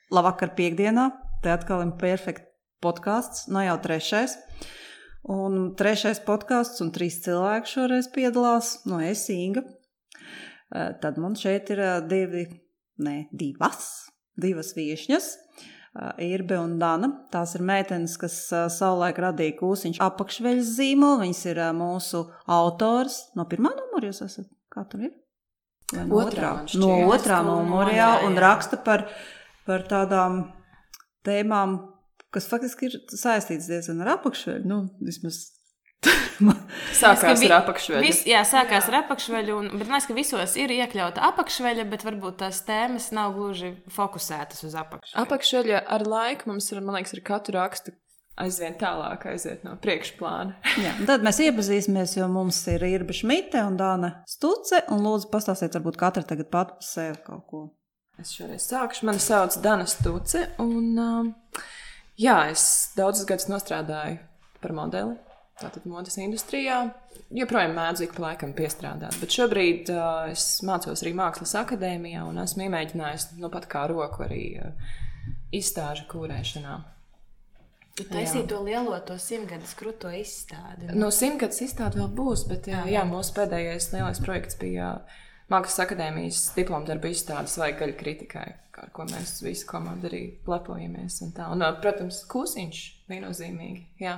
Labvakar piekdienā, te atkal ir perfekt podcasts, no jau 3. Un 3. podcasts un 3 cilvēki šoreiz piedalās, no es Inga. Tad man šeit ir divas viešņas, Irbe un Dana. Tās ir meitenes, kas savulaik radīja Kūsiņš apakšveļas zīmolu. Viņas ir mūsu autors. No 1. numura jūs esat? Kā tur ir? No otrā numura, jā, un raksta par tādām tēmām, kas faktiski ir saistīts diezgan ar apakšveļu. Vismaz Sākās ar apakšveļu. Sākās ar apakšveļu, bet man liekas, ka visos ir iekļauta apakšveļa, bet varbūt tās tēmas nav gluži fokusētas uz apakšveļu. Apakšveļa ar laiku mums ir, man liekas, ar katru rakstu aizvien tālāk aiziet no priekšplāna. Jā, tad mēs iepazīsimies, jo mums ir Irba Šmite un Dāna Stuce, un lūdzu pastāstiet varbūt katra tagad pat par sevi kaut ko. Es šoreiz sākušu. Mani sauc Dana Stuce, un es daudzus gadus nostrādāju par modeli, tātad modes industrijā. Joprojām mēdzu ik pa laikam piestrādāt, bet šobrīd es mācos arī Mākslas akadēmijā un esmu iemēģinājusi pat kā roku arī izstāžu kūrēšanā. Tu taisīji to lielo, to 100-gadus kruto izstādi. No 100-gadus izstādi vēl būs, bet mūsu pēdējais lielais projekts bija Mākslas akadēmijas diplomdarba izstādes Vajag gaļa kritikai, ar ko mēs visu komandu arī lepojamies. Un, protams, Kūsiņš viennozīmīgi, jā.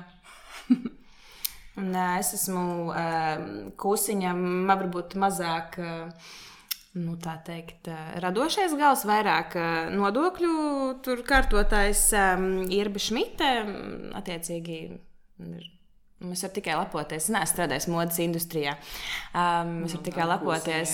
Un es esmu Kūsiņam, varbūt mazāk... tā teikt, radošais gals, vairāk nodokļu tur kārtotājs Irba Šmite, attiecīgi mēs varam tikai lepoties, es neesmu strādājis modes industrijā, mēs varam tikai lepoties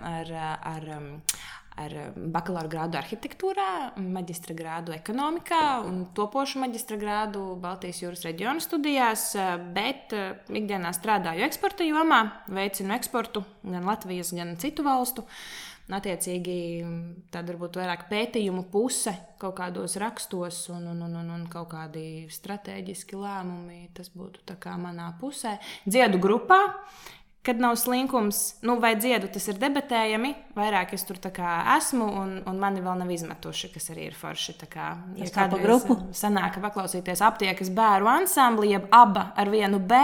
ar bakalaura grādu arhitektūrā, maģistra grādu ekonomikā un topošu maģistra grādu Baltijas jūras reģionu studijās, bet ikdienā strādāju eksporta jomā, veicinu eksportu gan Latvijas, gan citu valstu. Attiecīgi, tad varbūt vairāk pētījumu puse kaut kādos rakstos un kaut kādi strateģiski lēmumi, tas būtu tā kā manā pusē. Dziedu grupā. Kad nav slinkums, vai dziedu, tas ir debatējami, vairāk es tur tā kā esmu, un mani vēl nav izmetuši, kas arī ir forši. Tā kā, ja kādreiz sanāk paklausīties aptiekas bēru ansambli, jeb aba ar vienu B,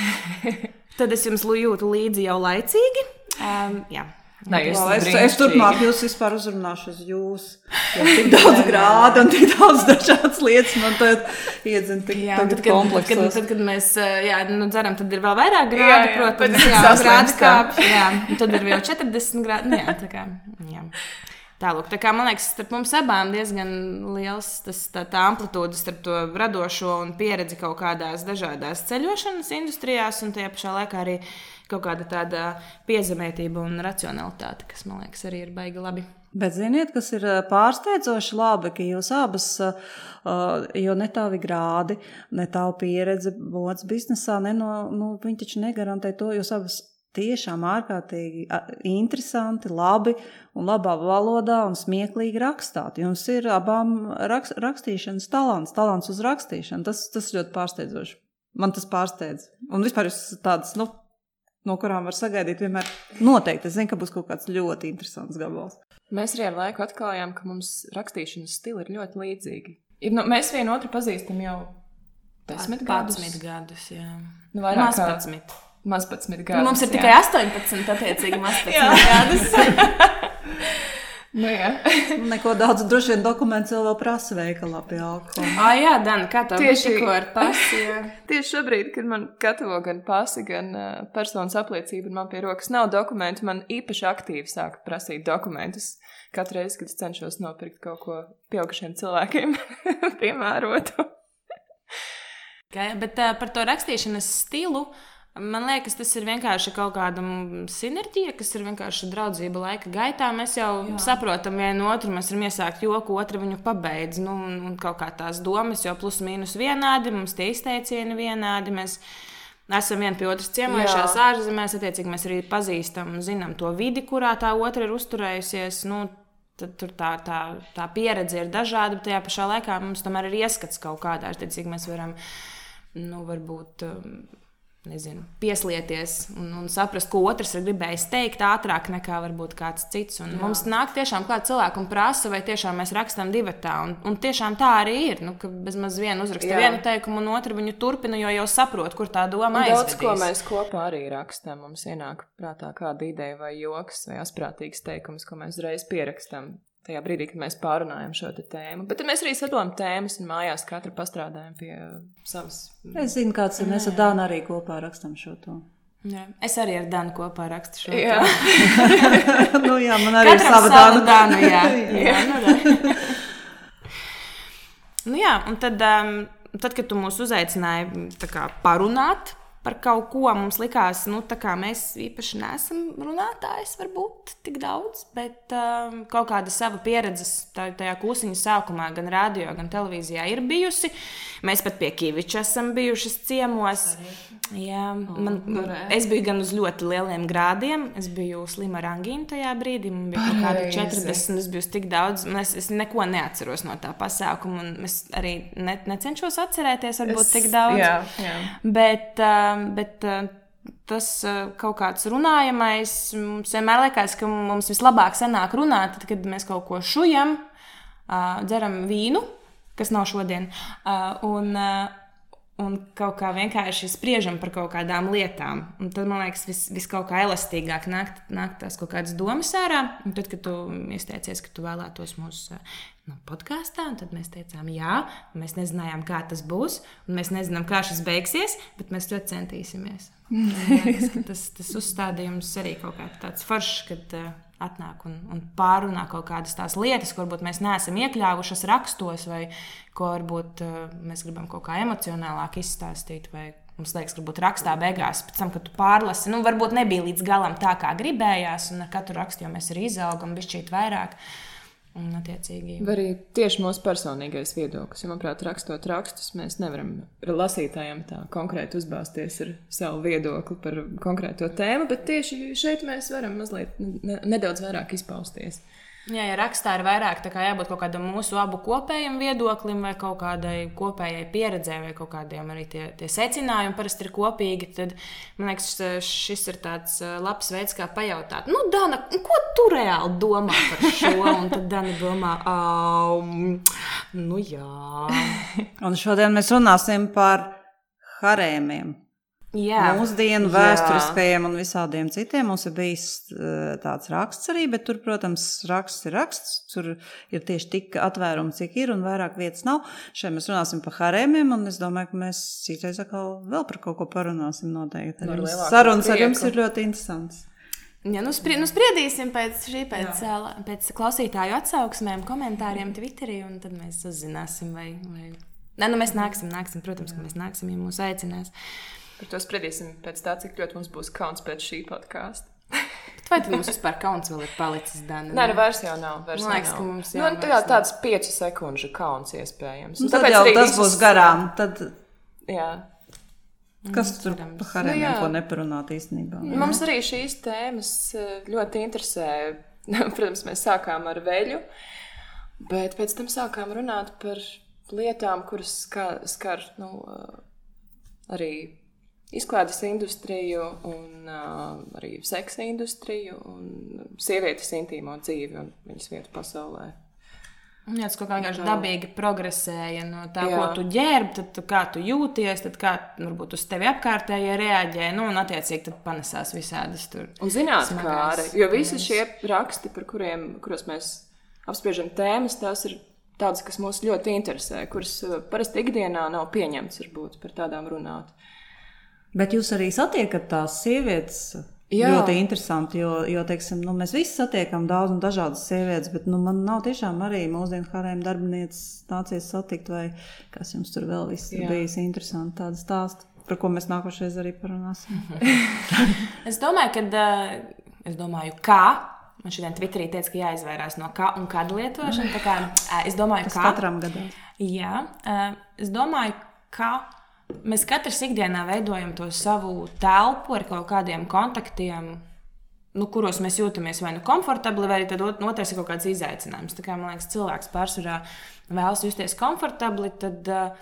tad es jums jūtu līdzi jau laicīgi. Jā. Es turpmāk jūs vispār uzrunāšu uz jūs. Tik daudz grādu un tik daudz dažādas lietas man tad iedzina tik kompleksos. Tad, kad mēs dzeram, tad ir vēl vairāk grādu, protams, grādu kāpj. Tad ir jau 40 grādu. Tālūk, tā kā man liekas, starp mums abām diezgan liels tā amplitūda starp to radošo un pieredzi kaut kādās dažādās ceļošanas industrijās un tajā pašā laikā arī kaut kāda tāda piezemētība un racionalitāte, kas, man liekas, arī ir baigi labi. Bet ziniet, kas ir pārsteidzoši labi, ka jūs abas, jo ne tavi grādi, ne tavu pieredze modes biznesā, viņi taču negarantē to, jūs abas tiešām ārkārtīgi interesanti, labi un labā valodā un smieklīgi rakstāt. Jums ir abām rakstīšanas talants uz rakstīšanu. Tas ļoti pārsteidzoši. Man tas pārsteidz. Un vispār jūs tādas, no kurām var sagaidīt vienmēr noteikti. Es zinu, ka būs kaut kāds ļoti interesants gabals. Mēs arī ar laiku atklājām, ka mums rakstīšanas stili ir ļoti līdzīgi. Mēs vienu otru pazīstam jau 10 gadus. 11 gadus, jā. Vairāk 11 gadus. Mums ir tikai 18, attiecīgi 18 gadus. Neko daudz, droši vien dokuments vēl prasa veikalā pie alkohola. Jā, Dana, kā tev tikko ar pasi? Tieši šobrīd, kad man gatavo gan pasi, gan personas apliecība, un man pie rokas nav dokumentu, man īpaši aktīvi sāka prasīt dokumentus. Katru reizi, kad es cenšos nopirkt kaut ko pieaugušiem cilvēkiem piemērotu. Bet par to rakstīšanas stilu, man liekas, tas ir vienkārši kaut kāda sinerģija, kas ir vienkārši draudzība laika gaitā. Mēs jau saprotam vienu otru, mēs varam iesākt joku, otru viņu pabeidz. Un kaut kā tās domas jau plus mīnus vienādi, mums tie izteicieni vienādi. Mēs esam vien pie otras ciemojušās ārzemēs, attiecīgi mēs arī pazīstam un zinām to vidi, kurā tā otra ir uzturējusies. Tad tur tā pieredze ir dažāda, bet tajā pašā laikā mums tomēr ir ieskats kaut kādā. Attiecīgi mēs varam, varbūt nezinu, pieslieties un saprast, ko otrs ir gribējis teikt ātrāk nekā varbūt kāds cits. Un mums nāk tiešām klāt cilvēku un prasa, vai tiešām mēs rakstām divatā. Un tiešām tā arī ir, ka bezmaz vienu uzraksta vienu teikumu un otru viņu turpina, jo jau saprot, kur tā doma aizvedīs. Daudz, ko mēs kopā arī rakstām, mums ienāk prātā kāda ideja vai joks vai asprātīgs teikums, ko mēs uzreiz pierakstam. Tajā brīdī, kad mēs pārunājam šo tēmu. Bet tad mēs arī sadalām tēmas un mājās katra pastrādājam pie savas. Es zinu, kāds ir. Mēs ar Dānu arī kopā rakstam šo to. Jā. Es arī ar Dānu kopā rakstu šo Jā. Nu jā, man arī ir sava Dānu. Jā. Nu jā, un tad, kad tu mūs uzaicināji tā kā parunāt par kaut ko, mums likās, tā kā mēs īpaši neesam runātājs varbūt tik daudz, bet kaut kāda sava pieredzes tajā kūsiņa sākumā gan radio, gan televīzijā ir bijusi. Mēs pat pie Kiviča esam bijušas ciemos. Jā, es biju gan uz ļoti lieliem grādiem. Es biju slima ar angīnu tajā brīdī. Man bija kaut kādi 40, es biju tik daudz. Es neko neatceros no tā pasākuma, un es arī necenšos atcerēties varbūt tik daudz. Jā. Bet tas kaut kāds runājamais, mums vienmēr liekas, ka mums vislabāk sanāk runāt, tad, kad mēs kaut ko šujam, dzeram vīnu, kas nav šodien, un kaut kā vienkārši spriežam par kaut kādām lietām. Un tad, man liekas, viss kaut kā elastīgāk nāk tās kaut kādas domas ārā. Un tad, kad tu izteicies, ka tu vēlētos mūsu podkāstā, tad mēs teicām jā, un mēs nezinājām, kā tas būs, un mēs nezinām, kā šis beigsies, bet mēs ļoti centīsimies. Liekas, tas uzstādījums arī kaut kā tāds foršs, kad atnāk un pārunā kaut kādas tās lietas, ko varbūt mēs neesam iekļāvušas rakstos, vai ko varbūt mēs gribam kaut kā emocionālāk izstāstīt, vai mums liekas, ka varbūt rakstā beigās, pēc tam, kad tu pārlasi, varbūt nebija līdz galam tā, kā gribējās, un ar katru rakstu jau mēs arī izaugam bišķīt vairāk. Un, attiecīgi. Vai arī tieši mūsu personīgais viedoklis. Jo, manuprāt, rakstot rakstus, mēs nevaram lasītājiem tā konkrēti uzbāzties ar savu viedokli par konkrēto tēmu, bet tieši šeit mēs varam mazliet nedaudz vairāk izpausties. Jā, ja rakstā ir vairāk tā kā jābūt kaut kādam mūsu abu kopējam viedoklim vai kaut kādai kopējai pieredzē vai kaut kādiem arī tie secinājumi parasti ir kopīgi, tad, man liekas, šis ir tāds labs veids, kā pajautāt. Dana, ko tu reāli domā par šo? Un tad Dana domā, jā. Un šodien mēs runāsim par harēmiem. Jā. Mūsdienu vēsturiskajiem un visādiem citiem. Mums ir bijis tāds raksts arī, bet tur, protams, raksts ir raksts. Tur ir tieši tik atvērumi, cik ir, un vairāk vietas nav. Šeit mēs runāsim par harēmiem, un es domāju, ka mēs citreiz atkal vēl par kaut ko parunāsim noteikti. Sarunas ar jums ir ļoti interesants. Ja, spriedīsim pēc klausītāju atsauksmēm, komentāriem Twitterī, un tad mēs uzzināsim, vai... Nē, mēs nāksim, protams, ka mēs nāksim, ja mūs aicinās. Par to spriedīsim pēc tā, cik ļoti mums būs kauns pēc šī podkāsta. Vai tad mums vispār kauns vēl ir palicis, Dana? Nē, vairs jau nav. Man liekas, ka mums jau tāds 5 sekundžu kauns iespējams. Tad jau tas būs garām. Tad... Jā. Kas tur pa harēmiem ko neparunāt īstenībā? Mums arī šīs tēmas ļoti interesē. Protams, mēs sākām ar veļu, bet pēc tam sākām runāt par lietām, kuras skar arī izklaides industriju un arī seksa industriju un sievietes intīmo dzīvi un viņas vietu pasaulē. Jā, tas kaut kā vienkārši dabīgi progresēja no tā, ko tu ģērb, tad kā tu jūties, tad kā varbūt uz tevi apkārtējie reaģē, un attiecīgi tad panesās visādas tur. Un zinātkāri, jo visi šie raksti, kuros mēs apspriežam tēmas, tās ir tādas, kas mūs ļoti interesē, kuras parasti ikdienā nav pieņemts varbūt par tādām runāt. Bet jūs arī satiekat tās sievietes ļoti interesanti, jo teiksim, mēs visi satiekam daudz un dažādas sievietes, bet man nav tiešām arī mūsdienu harēm darbinieces nācies satikt, vai kas jums tur vēl viss ir bijis interesanti tādi stāsti, par ko mēs nākošais arī parunāsim. Es domāju, kā. Man šodien Twitterī teica, ka jāizvairās no kā un kāda lietošana. Tā kā, es domāju, kā. Katram gadam. Jā, es domāju, kā. Mēs katrs ikdienā veidojam to savu telpu ar kaut kādiem kontaktiem, kuros mēs jūtamies vai komfortabli, vai arī tad otrs ir kaut kāds izaicinājums. Tā kā, man liekas, cilvēks pārsvarā vēlas justies komfortabli, tad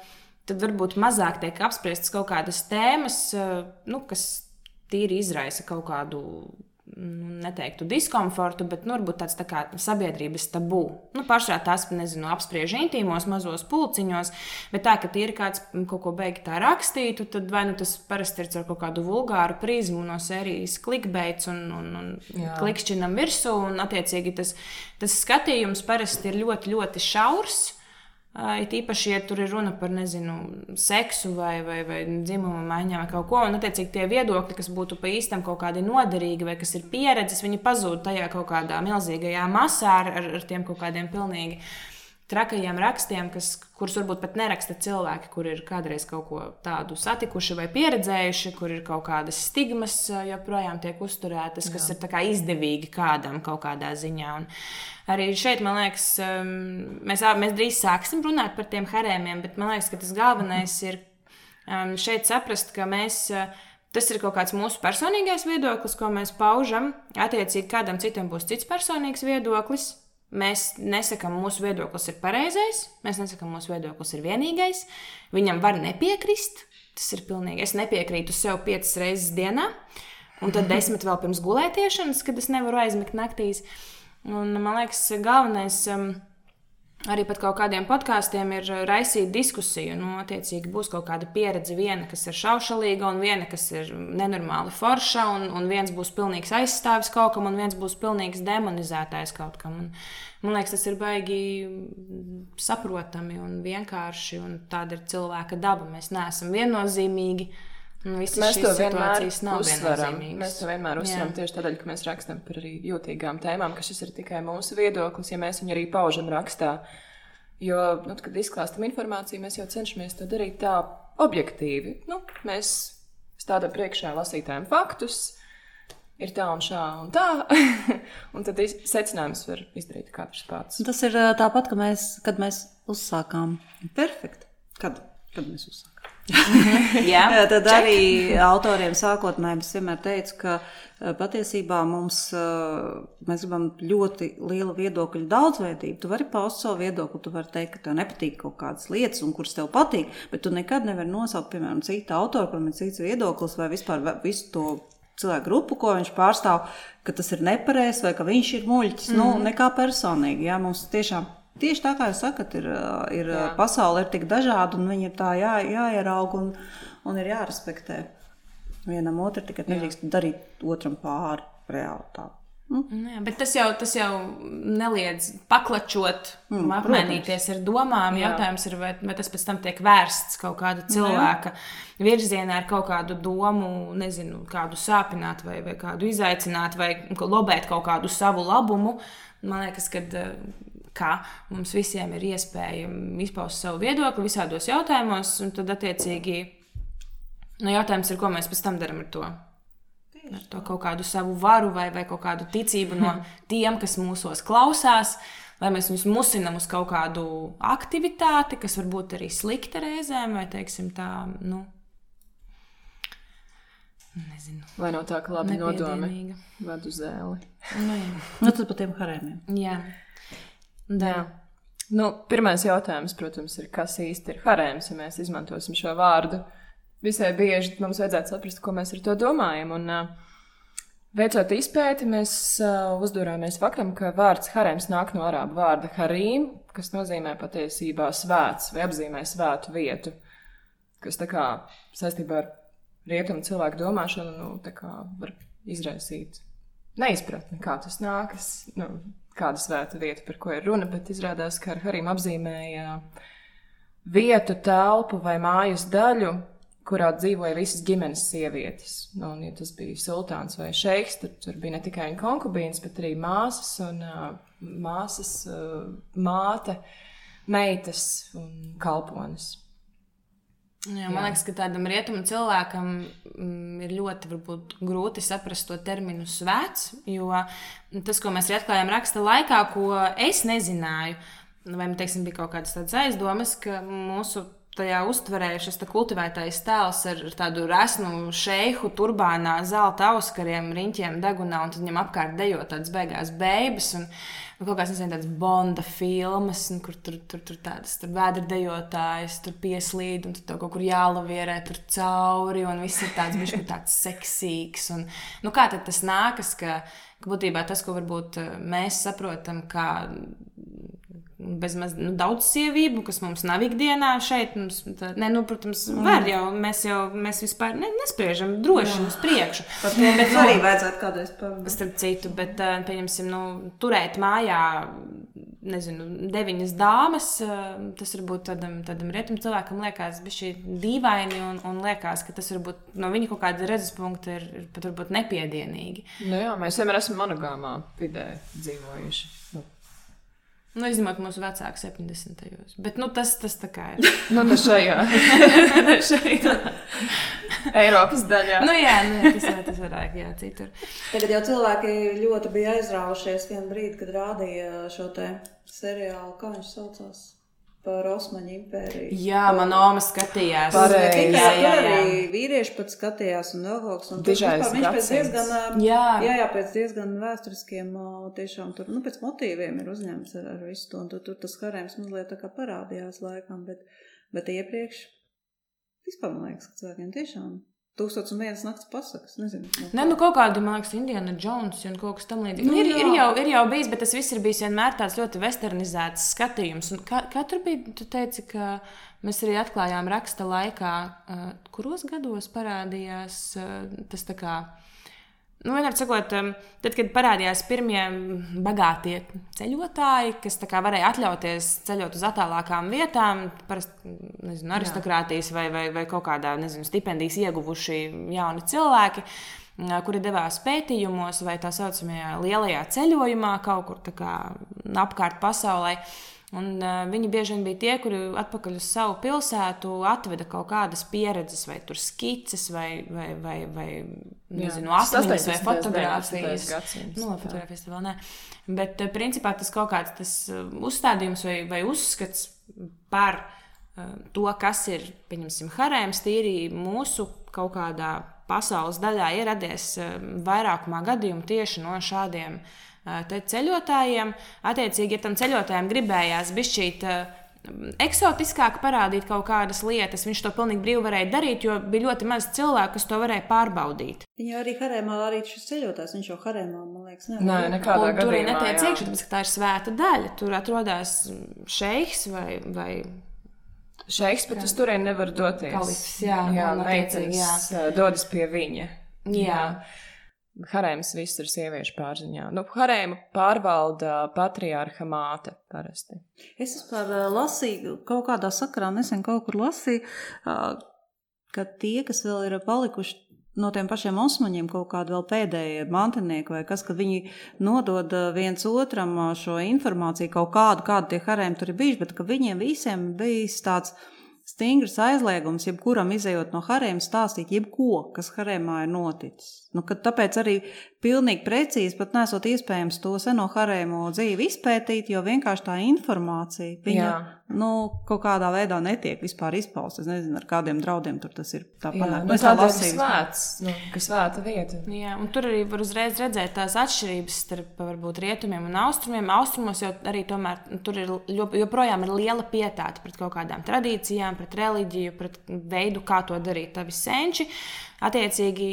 tad varbūt mazāk tiek apspriestas kaut kādas tēmas, kas tīri izraisa kaut kādu, neteiktu diskomfortu, bet varbūt tāds tā kā sabiedrības tabū. Pašā tās, apspriež intīmos, mazos pulciņos, bet tā, ka tīri kāds kaut ko beigi tā rakstītu, tad vai tas parasti ir ar kaut kādu vulgāru prizmu no sērijas klikbeits un klikšķinam virsū, un attiecīgi tas skatījums parasti ir ļoti, ļoti šaurs. It īpaši, ja tur ir runa par, seksu vai dzimuma maiņām vai kaut ko, un attiecīgi tie viedokļi, kas būtu pa īstam kaut kādi noderīgi vai kas ir pieredzes, viņi pazūd tajā kaut kādā milzīgajā masā ar tiem kaut kādiem pilnīgi trakajiem rakstiem, kurus varbūt pat neraksta cilvēki, kur ir kādreiz kaut ko tādu satikuši vai pieredzējuši, kur ir kaut kādas stigmas joprojām tiek uzturētas, kas ir tā kā izdevīgi kādam kaut kādā ziņā. Un arī šeit, man liekas, mēs drīz sāksim runāt par tiem harēmiem, bet man liekas, ka tas galvenais ir šeit saprast, ka tas ir kaut kāds mūsu personīgais viedoklis, ko mēs paužam. Attiecīgi kādam citam būs cits personīgs viedoklis. Mēs nesakām, mūsu viedoklis ir pareizais, mēs nesakām, mūsu viedoklis ir vienīgais. Viņam var nepiekrist. Tas ir pilnīgi. Es nepiekrītu sev 5 reizes dienā, un tad 10 vēl pirms gulētiešanas, kad es nevaru aizmigt naktīs. Un, man liekas, galvenais arī pat kaut kādiem podkāstiem ir raisīt diskusiju. Attiecīgi būs kaut kāda pieredze, viena, kas ir šaušalīga, un viena, kas ir nenormāli forša, un viens būs pilnīgs aizstāvis kaut kam, un viens būs pilnīgs demonizētājs kaut kam. Un, man liekas, tas ir baigi saprotami un vienkārši, un tāda ir cilvēka daba. Mēs neesam viennozīmīgi. Mēs to vienmēr uzsveram tieši tādēļ, ka mēs rakstam par arī jūtīgām tēmām, ka šis ir tikai mūsu viedoklis, ja mēs viņu arī paužam rakstā. Jo, kad izklāstam informāciju, mēs jau cenšamies to darīt tā objektīvi. Mēs stādām priekšā lasītājiem faktus, ir tā un šā un tā, un tad secinājums var izdarīt katrs pats. Tas ir tāpat, kad mēs uzsākām Perfekt. Kad mēs uzsākām? Tad arī autoriem sākotnēji es vienmēr teicu, ka patiesībā mēs gribam ļoti lielu viedokļu daudzveidību. Tu vari paust savu viedokli, tu vari teikt, ka tev nepatīk kaut kādas lietas, un kuras tev patīk, bet tu nekad nevari nosaukt, piemēram, citu autoru, kuram ir cits viedoklis, vai vispār visu to cilvēku grupu, ko viņš pārstāv, ka tas ir nepareizs vai ka viņš ir muļķis. Nekā personīgi. Jā, mums tieši tā kā jūs sakat, ir pasaule ir tik dažāda, un viņi ir tā jāieraug un ir jārespektē. Vienam otru tikai nedrīkst darīt otram pāri reāli tā. Jā, bet tas jau neliedz paklačot, apmainīties ar domām. Jautājums ir, vai tas pēc tam tiek vērsts kaut kāda cilvēka virzienā ar kaut kādu domu, kādu sāpināt vai kādu izaicināt vai lobēt kaut kādu savu labumu. Man liekas, ka mums visiem ir iespēja izpaust savu viedokli visādos jautājumos, un tad attiecīgi jautājums ir, ko mēs pēc tam darām ar to. Ar to kaut kādu savu varu vai kaut kādu ticību no tiem, kas mūsos klausās, vai mēs viņus musinam uz kaut kādu aktivitāti, kas varbūt arī slikta reizēm, vai teiksim tā, nezinu. Vai no tā, ka labi nodomi vadu zēli. Tad par tiem harēmiem. Jā. Jā. Pirmais jautājums, protams, ir, kas īsti ir harēms, ja mēs izmantosim šo vārdu. Visai bieži mums vajadzētu saprast, ko mēs ar to domājam. Un, veicot izpēti, mēs uzdurāmies faktam, ka vārds harēms nāk no arābu vārda harīm, kas nozīmē patiesībā svēts vai apzīmē svētu vietu, kas tā kā saistībā ar rietumu cilvēku domāšanu tā kā var izraisīt neizpratni, kā tas nākas, kāda svēta vieta, par ko ir runa, bet izrādās, ka ar harīm apzīmēja vietu, telpu vai mājas daļu, kurā dzīvoja visas ģimenes sievietes. Un, ja tas bija sultāns vai šeiks, tad tur bija ne tikai viņa konkubīnas, bet arī māsas un māte, meitas un kalpones. Jā, man liekas, ka tādam rietumu cilvēkam ir ļoti varbūt grūti saprast to terminu svēts, jo tas, ko mēs atklājām raksta laikā, ko es nezināju, vai teiksim, bija kaut kādas tādas aizdomas, ka mūsu tajā uztverē šis kultivētais tēls ar tādu resnu šeihu turbānā, zelta auskariem, riņķiem degunā, un tad viņam apkārt dejo tādas beigās bēbas, un kaut kāds, nezinu, tāds Bonda filmas, kur tur tādas vēderdejotājs, tur pieslīd, un tur kaut kur jālavierē tur cauri, un viss ir tāds bišķi tāds seksīgs. Un, kā tad tas nākas, ka būtībā tas, ko varbūt mēs saprotam, kā bezmaz daudz sievību, kas mums nav ikdienā šeit. Protams, var jau, mēs vispār nespriežam droši uz priekšu. Par to bet arī vajadzētu kādreiz parunāt. Starp citu, bet, pieņemsim, turēt mājā, 9 dāmas, tas varbūt tādam rietumu cilvēkam liekas bišķi dīvaini un liekas, ka tas varbūt no viņa kaut kāda redzes punkta ir pat varbūt nepiedienīgi. Jā, mēs vienmēr esam monogāmā vidē dzīvojuši. Izņemot mūsu vecāku 70. Bet, tas tā kā ir. Tas šajā Eiropas daļā. Tas varētu, citur. Tagad jau cilvēki ļoti bija aizraujušies vienu brīdi, kad rādīja šo te seriālu, kā viņš saucās? Par Osmaņu impēriju. Jā, man oma skatījās. Pareizi. Arī vīrieši pat skatījās un vēl kaut kas. Viņš pēc diezgan vēsturiskiem tiešām tur, pēc motīviem ir uzņemts ar visu to. Un tur tas harēms mazliet tā kā parādījās laikam, bet iepriekš vispār man liekas, ka cilvēkiem tiešām 1001 nakts pasakas, nezinu. Kaut kādi, man liekas, Indiana Jones un kaut kas tam līdzīgi. Ir jau bijis, bet tas viss ir bijis vienmēr tāds ļoti westernizēts skatījums. Un kā tur bija, tu teici, ka mēs arī atklājām raksta laikā, kuros gados parādījās tas tā kā... Vienmēr sakot, tad, kad parādījās pirmie bagātie ceļotāji, kas tā kā varēja atļauties ceļot uz attālākām vietām, parasti, aristokrātijas vai kaut kādā, stipendijas ieguvuši jauni cilvēki, kuri devās pētījumos vai tā saucamajā lielajā ceļojumā kaut kur tā kā apkārt pasaulē. Un viņi bieži vien bija tie, kuri atpakaļ uz savu pilsētu atveda kaut kādas pieredzes, vai tur skices, vai atmiņas, vai fotogrāfijas. Fotogrāfijas vēl ne. Bet principā tas kaut kāds tas uzstādījums vai uzskats par to, kas ir, pieņemsim, harēms, tīri mūsu kaut kādā pasaules daļā ir radies vairākumā gadījumu tieši no šādiem ceļotājiem. Attiecīgi, ja tam ceļotājiem gribējās bišķīt eksotiskāk parādīt kaut kādas lietas, viņš to pilnīgi brīvi varēja darīt, jo bija ļoti maz cilvēku, kas to varēja pārbaudīt. Viņa arī harēmā, arī šis ceļotājs, viņš jau harēmā, man liekas, nevar. Nekādā gadījumā, tur netiec iekšā, tāpēc, ka tā ir svēta daļa. Tur atrodās šeiks vai šeiks, bet uz turien nevar doties. Kalifs, meitenes dodas pie viņa. Jā. Harēms viss ir sieviešu pārziņā. Harēmu pārvalda patriārha māte parasti. Es vispār lasīju, kaut kādā sakarā nesen kaut kur lasīju, ka tie, kas vēl ir palikuši no tiem pašiem osmaņiem, kaut kādi vēl pēdējie mantinieki vai kas, kad viņi nodod viens otram šo informāciju, kaut kādu tie harēmi tur ir bijuši, bet ka viņiem visiem bijis tāds stingrs aizliegums, jebkuram izejot no harēma stāstīt jebko, kas harēmā ir noticis. Tāpēc arī pilnīgi precīzi pat nesot iespējams to seno harēmu dzīvi izpētīt, jo vienkārši tā informācija viņa kaut kādā veidā netiek vispār izpaust. Es nezinu, ar kādiem draudiem tur tas ir tā panākt. Tāda ir svēts, ka svēta vieta. Jā, un tur arī var uzreiz redzēt tās atšķirības starp varbūt rietumiem un austrumiem. Austrumos jau arī tomēr tur ir joprojām ir liela pietāta pret kaut kādām tradīcijām, pret reliģiju, pret veidu, kā to darīt tavi senči. Attiecīgi,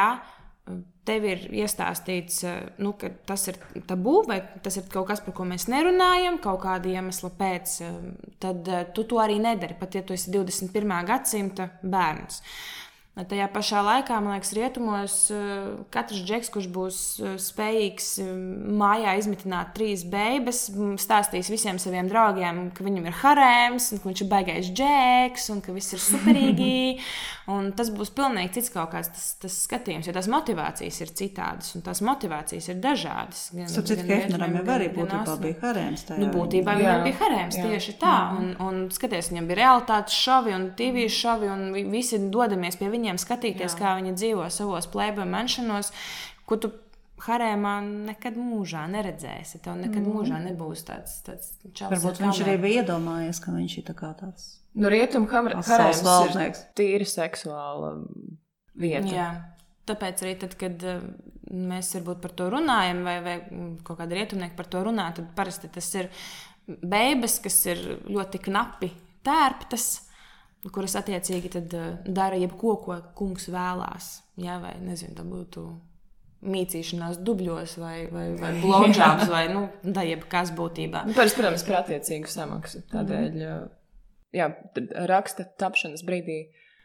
tev ir iestāstīts, ka tas ir tabū, vai tas ir kaut kas, par ko mēs nerunājam, kaut kāda iemesla pēc, tad tu to arī nedari, pat ja tu esi 21. gadsimta bērns. Tajā pašā laikā, man liekas, rietumos katrs džeks, kurš būs spējīgs mājā izmitināt 3 beibes, stāstīs visiem saviem draugiem, ka viņam ir harēms, un ka viņš ir baigais džeks, un ka viss ir superīgi. Un tas būs pilnīgi cits kaut kāds tas skatījums, jo tās motivācijas ir citādas, un tās motivācijas ir dažādas. Sapcīt, ka Hefneram jau arī būtībā bija harēms. Būtībā viņam bija harēms, tieši tā. Un skaties, viņam bija realitātes šovi un TV šovi, un visi dodamies pie viņiem skatīties, kā viņi dzīvo savos Playboy manšanos, ko tu harēmā nekad mūžā neredzēsi. Tev nekad mūžā nebūs tāds čals. Varbūt viņš arī bija iedomājies, ka viņš ir tā kā tāds. Rietum harēms ir tīri seksuāla vieta. Jā. Tāpēc arī tad, kad mēs varbūt par to runājam, vai kaut kāda rietumnieka par to runā, tad parasti tas ir bēbes, kas ir ļoti knapi tērptas, kuras attiecīgi tad dara jebko, ko kungs vēlās. Jā, vai nezinu, tā būtu mīcīšanās dubļos vai blowjobs vai, tā jebkas būtībā. Protams, par attiecīgu samaksu. Tādēļ, tad raksta tapšanas brīdī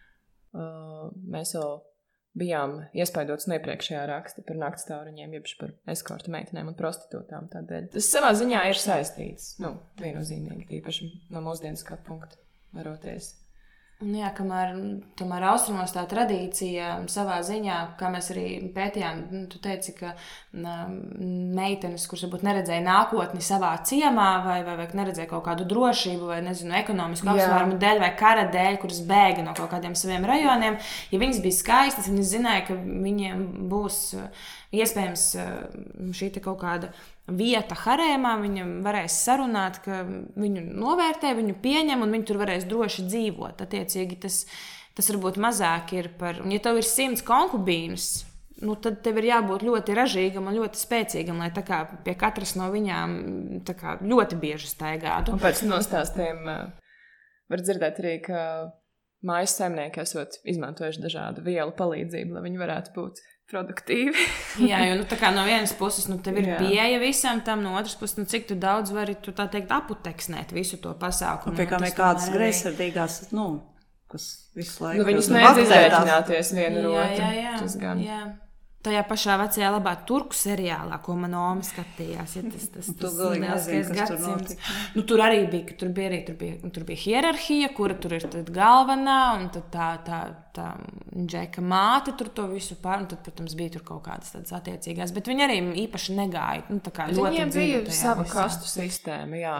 mēs vēl bijām iespaidots no iepriekšējā raksta par naktstāvriņiem, jeb par eskorta meitenēm un prostitūtām. Tādēļ tas savā ziņā ir saistīts. Viennozīmīgi, tīpaši no mūsdienas skatu punkta varoties. Jā, tomēr austrumos tā tradīcija savā ziņā, kā mēs arī pētījām, tu teici, ka meitenes, kuras varbūt neredzēja nākotni savā ciemā vai neredzēja kaut kādu drošību vai, nezinu, ekonomisku apsvērumu dēļ vai kara dēļ, kuras bēga no kaut kādiem saviem rajoniem, ja viņas bija skaistas, viņas zināja, ka viņiem būs iespējams šī te kaut kāda vieta harēmā, viņam varēs sarunāt, ka viņu novērtē, viņu pieņem un viņi tur varēs droši dzīvot. Attiecīgi tas varbūt mazāk ir par... Un ja tev ir 100 konkubīnas, tad tev ir jābūt ļoti ražīgam un ļoti spēcīgam, lai tā kā pie katras no viņām tā kā ļoti bieži staigātu. Un pēc nostāstiem var dzirdēt arī, ka mājas saimnieki esot izmantojuši dažādu vielu palīdzību, lai viņi varētu būt produktīvi. Jā, jo tā kā no vienas puses tev ir pieeja visam tam, no otras puses, cik tu daudz vari, tu tā teikt, aputeksnēt visu to pasākumu. Pie kā kādas greizsirdīgās, kas visu laiku... viņas needz izrēķināties vienu ar otru. Tas gan. Jā. Tajā pašā vecajā labā turku seriālā, ko man Oma skatījās, tas lielākais gadsimts. Tur arī bija, ka tur bija hierarhija, kura tur ir galvenā, un tad tā Džeka māte tur to visu pār, un tad, protams, bija tur kaut kādas tādas attiecīgās, bet viņi arī īpaši negāja. Viņiem bija sava kastu sistēma, jā,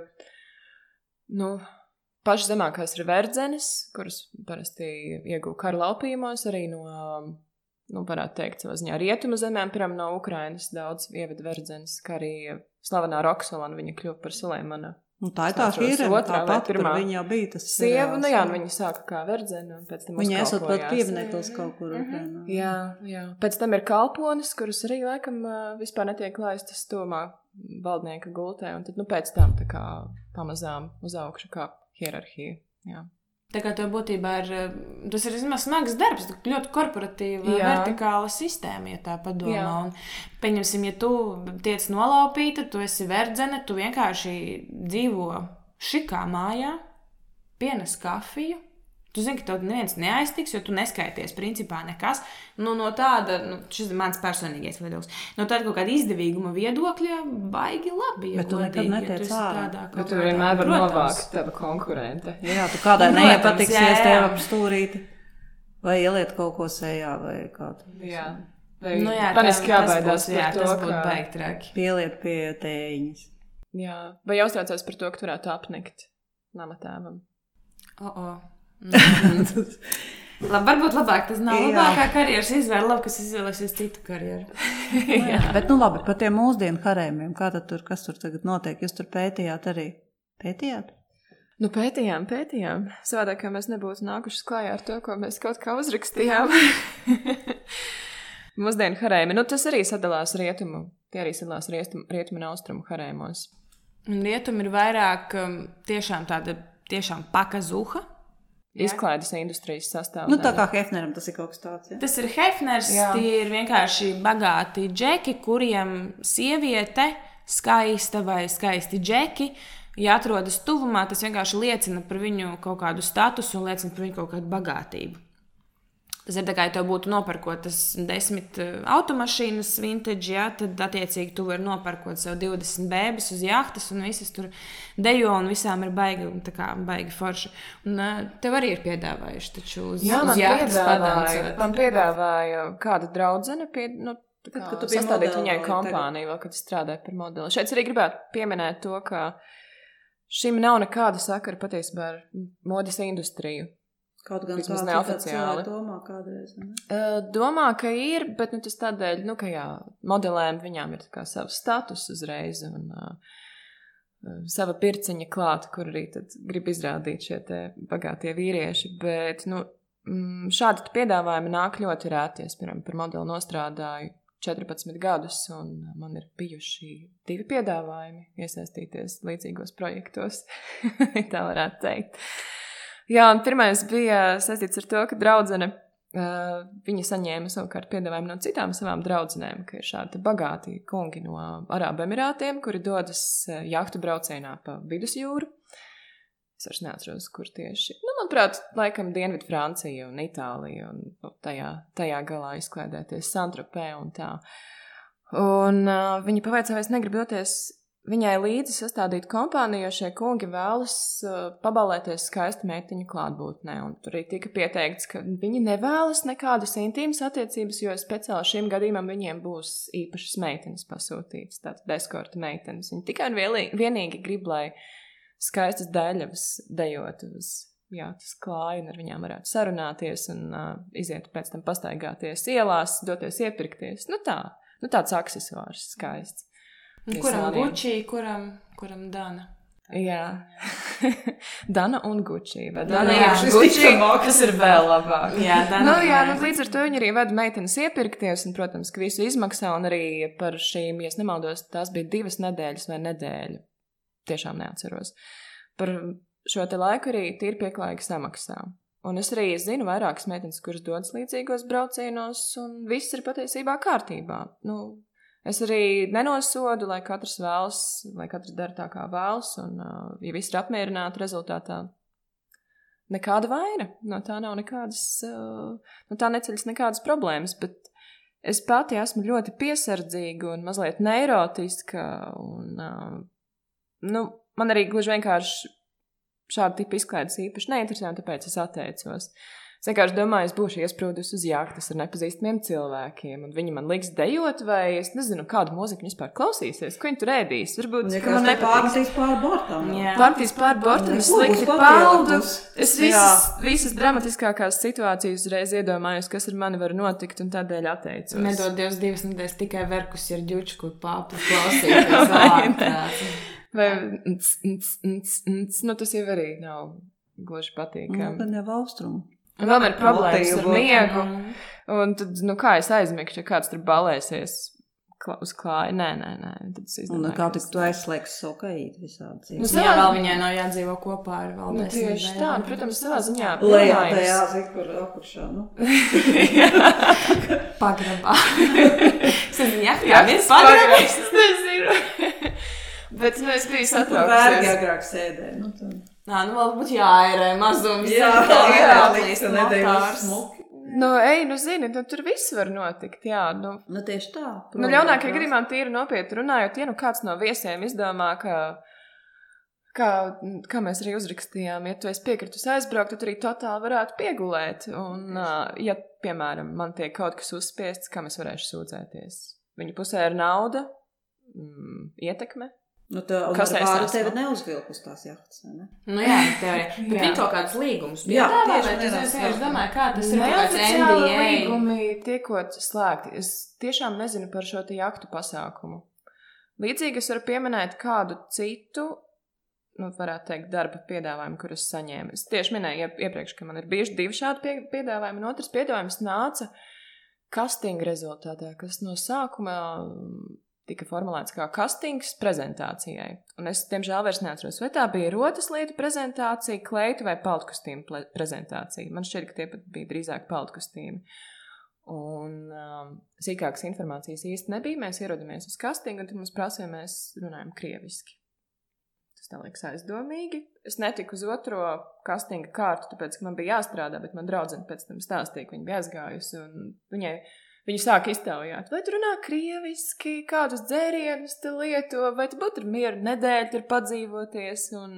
jo, pašas zemākās ir verdzenes, kuras parasti iegūja kara laupījumos, arī no, varētu teikt, savā ziņā rietumu zemēm, piemēram, no Ukrainas daudz ieveda verdzenes, kā arī slavenā Roksolana, viņa kļuva par Suleimana. Tā ir tā hīrema, tāpat, kur viņa jau bija tas sieva, viņa sāka kā verdzene, un pēc tam viņa esot pat piemineklis kaut kur Ukrainā. Jā. Pēc tam ir kalponis, kuras arī, laikam, vispār netiek laistas tomā valdnieka gultē, un tad, pēc tam tā kā pamazām uz augšu kā hierarhija, jā. Tā kā tev būtībā tas ir smags darbs, ļoti korporatīva, vertikāla sistēma, ja tā padomā. Un, pieņemsim, ja tu tiec nolaupīta, tu esi verdzene, tu vienkārši dzīvo šikā mājā, pienes kafiju. Tu zini, ka tev neviens neaiztiks, jo tu neskaities principā nekas. No tāda, šis ir mans personīgais viedoklis, no tāda kaut kāda izdevīguma viedokļa baigi labi. Bet tu nekad netiec ārā. Bet tu vienmēr var novākt tava konkurente. Jā, tu kādai nepatiksies tev ap stūrīti vai ieliet kaut ko sejā vai kādu. Jā. Paniski jābaidās par to, tas būtu baigi traki. Pieliet pie tējiņas. Jā. Vai jāuztraucās par to, ka tu varētu apnikt namatēvam? Varbūt labāk tas nav labākā karjeras izvēle, labi, kas izvēlēsies citu karjeru. Bet labi, par tiem mūsdienu harēmiem, kas tur tagad notiek? Jūs tur pētījāt arī? Pētījāt? Pētījām. Savādāk, kā mēs nebūtu nākuši klājā ar to, ko mēs kaut kā uzrakstījām. Mūsdienu harēmi. Tas arī sadalās rietumu. Tie arī sadalās rietumu un austrumu harēmos. Un rietumi ir vairāk tiešām pakazuha. Izklaides industrijas sastāvdaļa. Tā kā Hefneram tas ir kaut kas tāds. Ja? Tas ir Hefners, tie ir vienkārši bagāti džeki, kuriem sieviete skaista vai skaisti džeki, ja atrodas tuvumā, tas vienkārši liecina par viņu kaut kādu statusu un liecina par viņu kaut kādu bagātību. Tas ir tā kā, ja tev būtu nopērkotas 10 automašīnas vintage, tad attiecīgi tu vari nopērkot sev 20 bēbes uz jahtas un visas tur dejo un visām ir baigi forši. Un tev arī ir piedāvājuši taču uz jahtas padancotu. Man piedāvāja kāda draudzene sastādīt viņai kompāniju, vēl, kad strādāja par modeli. Šeit arī gribētu pieminēt to, ka šim nav nekāda sakara patiesībā ar modes industriju. Kaut gan vismaz neoficiāli. Domā kādreiz, ne? Domā, ka ir, bet tas tādēļ, ka modelēm viņām ir savs status uzreiz un sava pirciņa klāta, kur arī tad grib izrādīt šie te bagātie vīrieši, bet šādi piedāvājumi nāk ļoti rēties. Piemēram, par modeli nostrādāju 14 gadus, un man ir bijuši 2 piedāvājumi iesaistīties līdzīgos projektos, tā varētu teikt. Jā, un pirmais bija saistīts ar to, ka draudzene, viņa saņēma savukārt piedāvājumu no citām savām draudzenēm, ka ir šādi bagāti kungi no Arābu Emirātiem, kuri dodas jahtu braucienā pa vidusjūru. Es vairs neatceros, kur tieši. Manuprāt, laikam Dienvidu Francija un Itālija un tajā galā izklaidēties Saint-Tropez un tā. Un viņa pavaicāja, vai es negribu doties viņai līdzi sastādīt kompāniju, jo šie kungi vēlas pabalēties skaistu meitiņu klātbūtnē. Un tur arī tika pieteikts, ka viņi nevēlas nekādas intīmas attiecības, jo speciāli šim gadījumam viņiem būs īpašas meitenes pasūtītas, tātad eskorta meitenes. Viņi tikai un vienīgi grib, lai skaistas daļavas dejot uz tas klāju, un ar viņām varētu sarunāties un iziet pēc tam pastaigāties ielās, doties iepirkties. Tāds aksesvārs skaists. Kuram Gucci, kuram Dana? Jā. Dana un Gucci. Dana un Gucci, tas ir vēl labāk. Līdz ar to viņi arī veda meitenes iepirkties, un, protams, ka visu izmaksā, un arī par šīm, ja es nemaldos, tās bija 2 nedēļas vai nedēļu. Tiešām neatceros. Par šo te laiku arī tīri pieklājīgi samaksā. Un es arī zinu vairākas meitenes, kuras dodas līdzīgos braucienos, un viss ir patiesībā kārtībā. Es arī nenosodu, lai katrs vēlas, lai katrs dara tā kā vēlas, un ja viss ir apmierināti rezultātā, nekāda vaina. No tā nav nekādas, no tā neceļas nekādas problēmas, bet es pati esmu ļoti piesardzīga un mazliet neirotiska, un man arī gluži vienkārši šāda tipa izklaides īpaši neinteresē, un tāpēc es atteicos. Es vienkārši domāju, es būšu iesprūdus uz jahtas ar nepazīstamiem cilvēkiem, un viņi man liks dejot, vai es nezinu, kādu mūziku vispār klausīsies, ko viņi tur ēdīs. Varbūt, ka man nepatiks pār bortam. Pārtīs pār bortam, slikti peldu. Es visas dramatiskākās situācijas uzreiz iedomājos, kas ar mani var notikt, un tādēļ atteicos. Nedod Dievs 2 nedēļas tikai verkus ar ģučku pāpu klausīties. Vai tas jau arī nav gluži patīkami. Tad jau austrumu. Un vēl ir problēmas ar miegu. Un tad, kā es aizmigšu, ja kāds tur balēsies uz klāju? Nē. Tad es izdomāju, un kā tik tu aizslēgs savu kaīti visādi. Vēl viņai nav jādzīvo kopā ar valdēs. Tieši tā, protams, savā ziņā. Lejā tajā kur apakšā, Pagrabā. Es nezinu, jahtām ir pagrabs. Es nezinu. Bet es biju satraukusies. Vērgi agrāk sēdē. Vēl būtu jāērē mazums. Jā, līdz nedēļas smuki. Zini, tur viss var notikt, jā. Tieši tā. Ļaunākajā gadījumā tīri nopietni runājot, ja kāds no viesiem izdomā, kā mēs arī uzrakstījām, ja tu esi piekritus aizbraukt, tad arī totāli varētu piegulēt. Un, ja, piemēram, man tiek kaut kas uzspiests, kam es varēšu sūdzēties? Viņa pusē ir nauda, ietekme. Kas ar tevi neuzvilk uz tās jahtas, vai ne? Jā, teorija. Bet viņi kaut kādus līgumus Jā, es domāju, kā tas ir kāds NDA. Līgumi tiekot slēgti. Es tiešām nezinu par šo te jahtu pasākumu. Līdzīgi es varu pieminēt kādu citu, varētu teikt, darba piedāvājumu, kur es saņēmu. Es tieši minēju iepriekš, ka man ir bijuši 2 šādi piedāvājumi, un otrs piedāvājums nāca castinga rezultātā, kas no sākuma tika formulēts kā kastings prezentācijai. Un es, diemžēl, vairs neatceros, vai tā bija rotas lietu prezentācija, kleitu vai paltkostīmu prezentācija. Man šķiet, ka tie pat bija drīzāk paltkostīmi. Un sīkākas informācijas īsti nebija. Mēs ierodamies uz kastingu, un tad mums prasīja, mēs runājam krieviski. Tas tā liekas aizdomīgi. Es netiku uz otro kastinga kārtu, tāpēc, ka man bija jāstrādā, bet man draudzene pēc tam stāstīja, ka viņa bija aizgājusi, un Viņi sāk iztaujāt, vai tu runā krieviski, kādus dzērienus tu lieto, vai tu būtu ar mieru nedēļu tur padzīvoties. Un,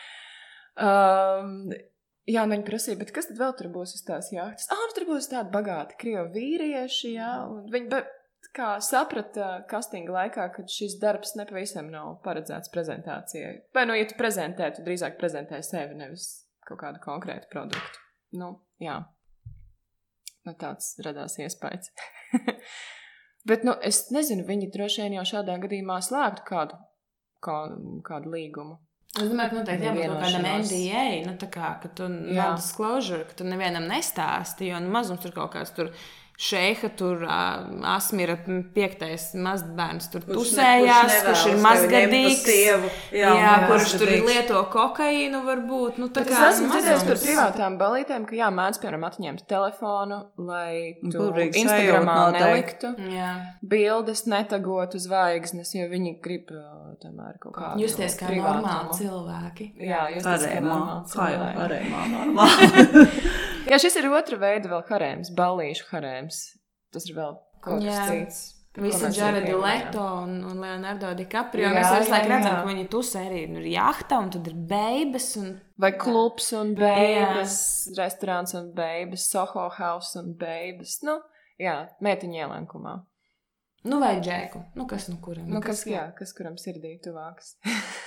viņi prasīja, bet kas tad vēl tur būs uz tās jahtas? Tur būs tādi bagāti krievu vīrieši, jā. Un viņi saprata kastinga laikā, ka šis darbs nepavisam nav paredzēts prezentācijai. Vai, ja tu prezentē, tu drīzāk prezentē sevi, nevis kaut kādu konkrētu produktu. Jā. Tāds radās iespējas. Bet, es nezinu, viņi droši vien jau šādā gadījumā slēgtu kādu līgumu. Es domāju, ka noteikti jābūt kaut kādam NDA, ka tu non-disclosure, ka tu nevienam nestāsti, jo mazums tur kaut kāds tur šeiha tur Asmira 5. mazbērns tur tusējās, kurš ir mazgadīgs, kurš tur lieto kokaīnu varbūt. Es esmu dzirdējis par privātām balītēm, ka mēdz, piemēram, atņemt telefonu, lai tu Instagramā neliktu bildes, netagotu zvaigznes, jo viņi grib tomēr kaut kādu justies kā normāli cilvēki. Jā, justies kā normāli cilvēki. Harēmā normāli. Jā, šis ir otra veida vēl harēms, ballīšu harēms. Tas ir vēl kaut kas cits. Visi Jaredi Leto un Leonardo DiCaprio. Mēs visu laiku redzam, ka viņi tusē arī ir jahta un tad ir beibes. Vai klubs un beibes, restorāns un beibes, Soho House un beibes. Meitiņu ielenkumā. Vai džēku. Kas kuram? Kas kuram sirdī tuvāks.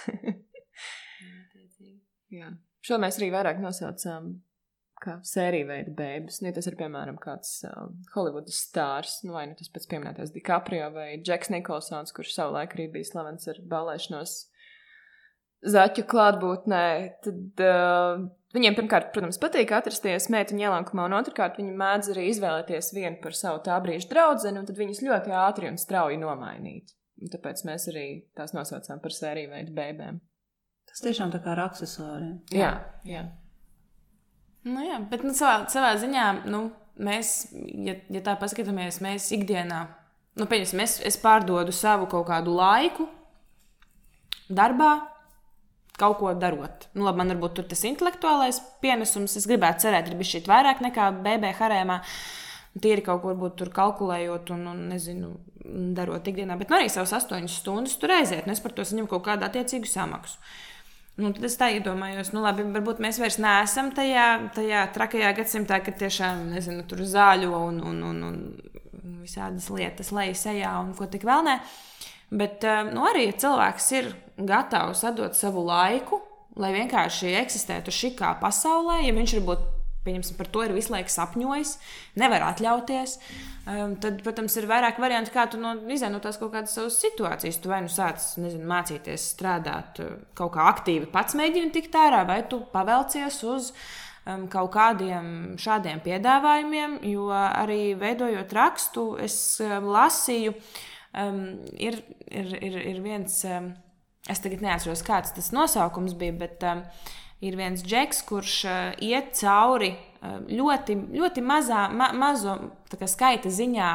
Šo mēs arī vairāk nosaucām kā sēriju veida bēbas. Tas ir, piemēram, kāds Hollywoodas stārs, vai tas pēc pieminētais DiCaprio vai Džeks Nikolsons, kurš savulaik arī bija slavens ar ballēšanos zaķu klātbūtnē. Tad viņiem pirmkārt, protams, patīk atrasties meitiņu ielenkumā, un otrkārt viņi mēdz arī izvēlēties vienu par savu tā brīža draudzeni, un tad viņas ļoti ātri un strauji nomainīt. Un tāpēc mēs arī tās nosaucām par sēriju veida bēbēm. Tas tiešām tā kā ar aksesuāriem. Jā. Bet savā ziņā, mēs, ja tā paskatāmies, mēs ikdienā, pieņemsim, es pārdodu savu kaut kādu laiku darbā, kaut ko darot. Man varbūt tur tas intelektuālais pienesums, es gribētu cerēt, ir bišķīt vairāk nekā BB harēmā, tīri kaut ko varbūt tur kalkulējot un nezinu, darot ikdienā, bet arī savas 8 stundas tur aiziet, un es par to saņemu kaut kādu attiecīgu samaksu. Tad es tā iedomājos, labi, varbūt mēs vairs neesam tajā trakajā gadsimtā, kad tiešām, nezinu, tur zāļo un visādas lietas lejas ejā un ko tik vēl ne. Bet, arī, ja cilvēks ir gatavs atdot savu laiku, lai vienkārši eksistētu šikā pasaulē, ja viņš varbūt, pieņemsim, par to ir visu laiku sapņojis, nevar atļauties, tad, protams, ir vairāk varianti, kā tu izēj no tās kaut kādas savas situācijas. Tu vai sāc, mācīties strādāt kaut kā aktīvi pats mēģini tikt ārā, vai tu pavelcies uz kaut kādiem šādiem piedāvājumiem, jo arī veidojot rakstu, es lasīju, ir viens, es tagad neatceros, kāds tas nosaukums bija, bet ir viens džeks, kurš iet cauri ļoti mazo skaita ziņā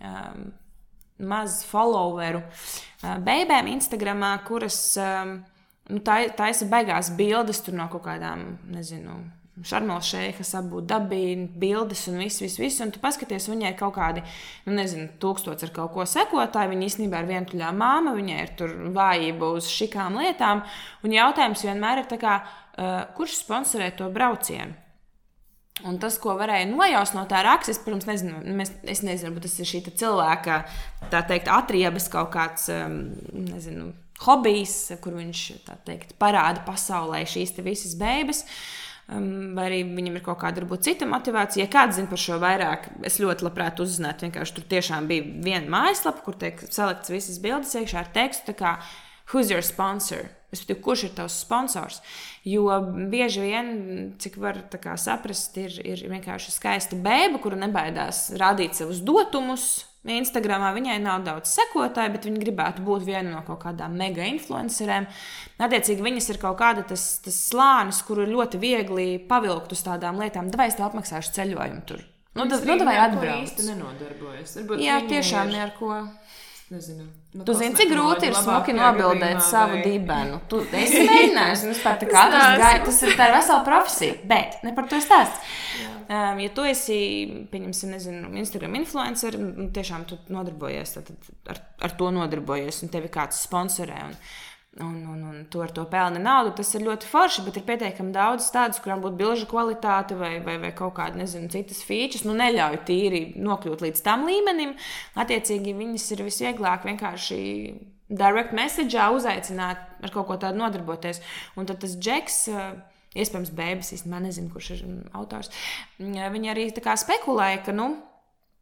mazu followeru beibēm Instagramā, kuras taisa beigās bildes tur no kaut kādām, nezinu, Šarmela šeikas, Abu Dabī, bildes un viss, un tu paskaties, viņai ir kaut kādi, 1000 ar kaut ko sekotāji, viņa īstenībā ir vientuļā māma, viņai ir tur vājība uz šikām lietām, un jautājums vienmēr ir tā kā, kurš sponsorē to braucienu? Un tas, ko varēja nojaust no tā raksta, es, protams, nezinu, es nezinu, bet tas ir šī cilvēka, tā teikt, atriebas kaut kāds, nezinu, hobijs, kur viņš, tā teikt, parāda pasaulē šīs te visas beibas, vai arī viņam ir kaut kāda varbūt cita motivācija. Ja kāds zina par šo vairāk, es ļoti labprāt uzzinātu, vienkārši tur tiešām bija viena mājaslapa, kur tiek salikts visas bildes iekšā ar tekstu, tā kā, who's your sponsor? Kurš ir tavs sponsors? Jo bieži vien, cik var saprast, ir vienkārši skaista beiba, kura nebaidās rādīt savus dotumus. Instagramā viņai nav daudz sekotāju, bet viņa gribētu būt viena no kaut kādām mega influencerēm. Attiecīgi, viņas ir kaut kāda tas slānis, kuru ir ļoti viegli pavilkt uz tādām lietām. Davai es tev apmaksāšu ceļojumu tur. Davai atbrauc. Īsti nenodarbojas. Jā, tiešām ne ar ko. Nezinu. Tu zini, cik grūti ir smuki nobildēt savu dibenu. Tu esi mēģinājis, un vispār tas ir tā vesela profesija, bet ne par to stāsts. Ja tu esi, pieņemsim, nezinu, Instagram influencer, tiešām tu nodarbojies, tad ar to nodarbojies, un tevi kāds sponsorē, un tu ar to pelni naudu, tas ir ļoti forši, bet ir pietiekami daudz tādus, kurām būtu bilžu kvalitāte vai kaut kāda, nezinu, citas features, neļauj tīri nokļūt līdz tam līmenim. Attiecīgi, viņas ir visvieglāk vienkārši direct message'ā uzaicināt ar kaut ko tādu nodarboties. Un tad tas džeks, iespējams, bēbis, īstenībā nezinu, kurš ir autors, viņi arī tā kā spekulēja, ka,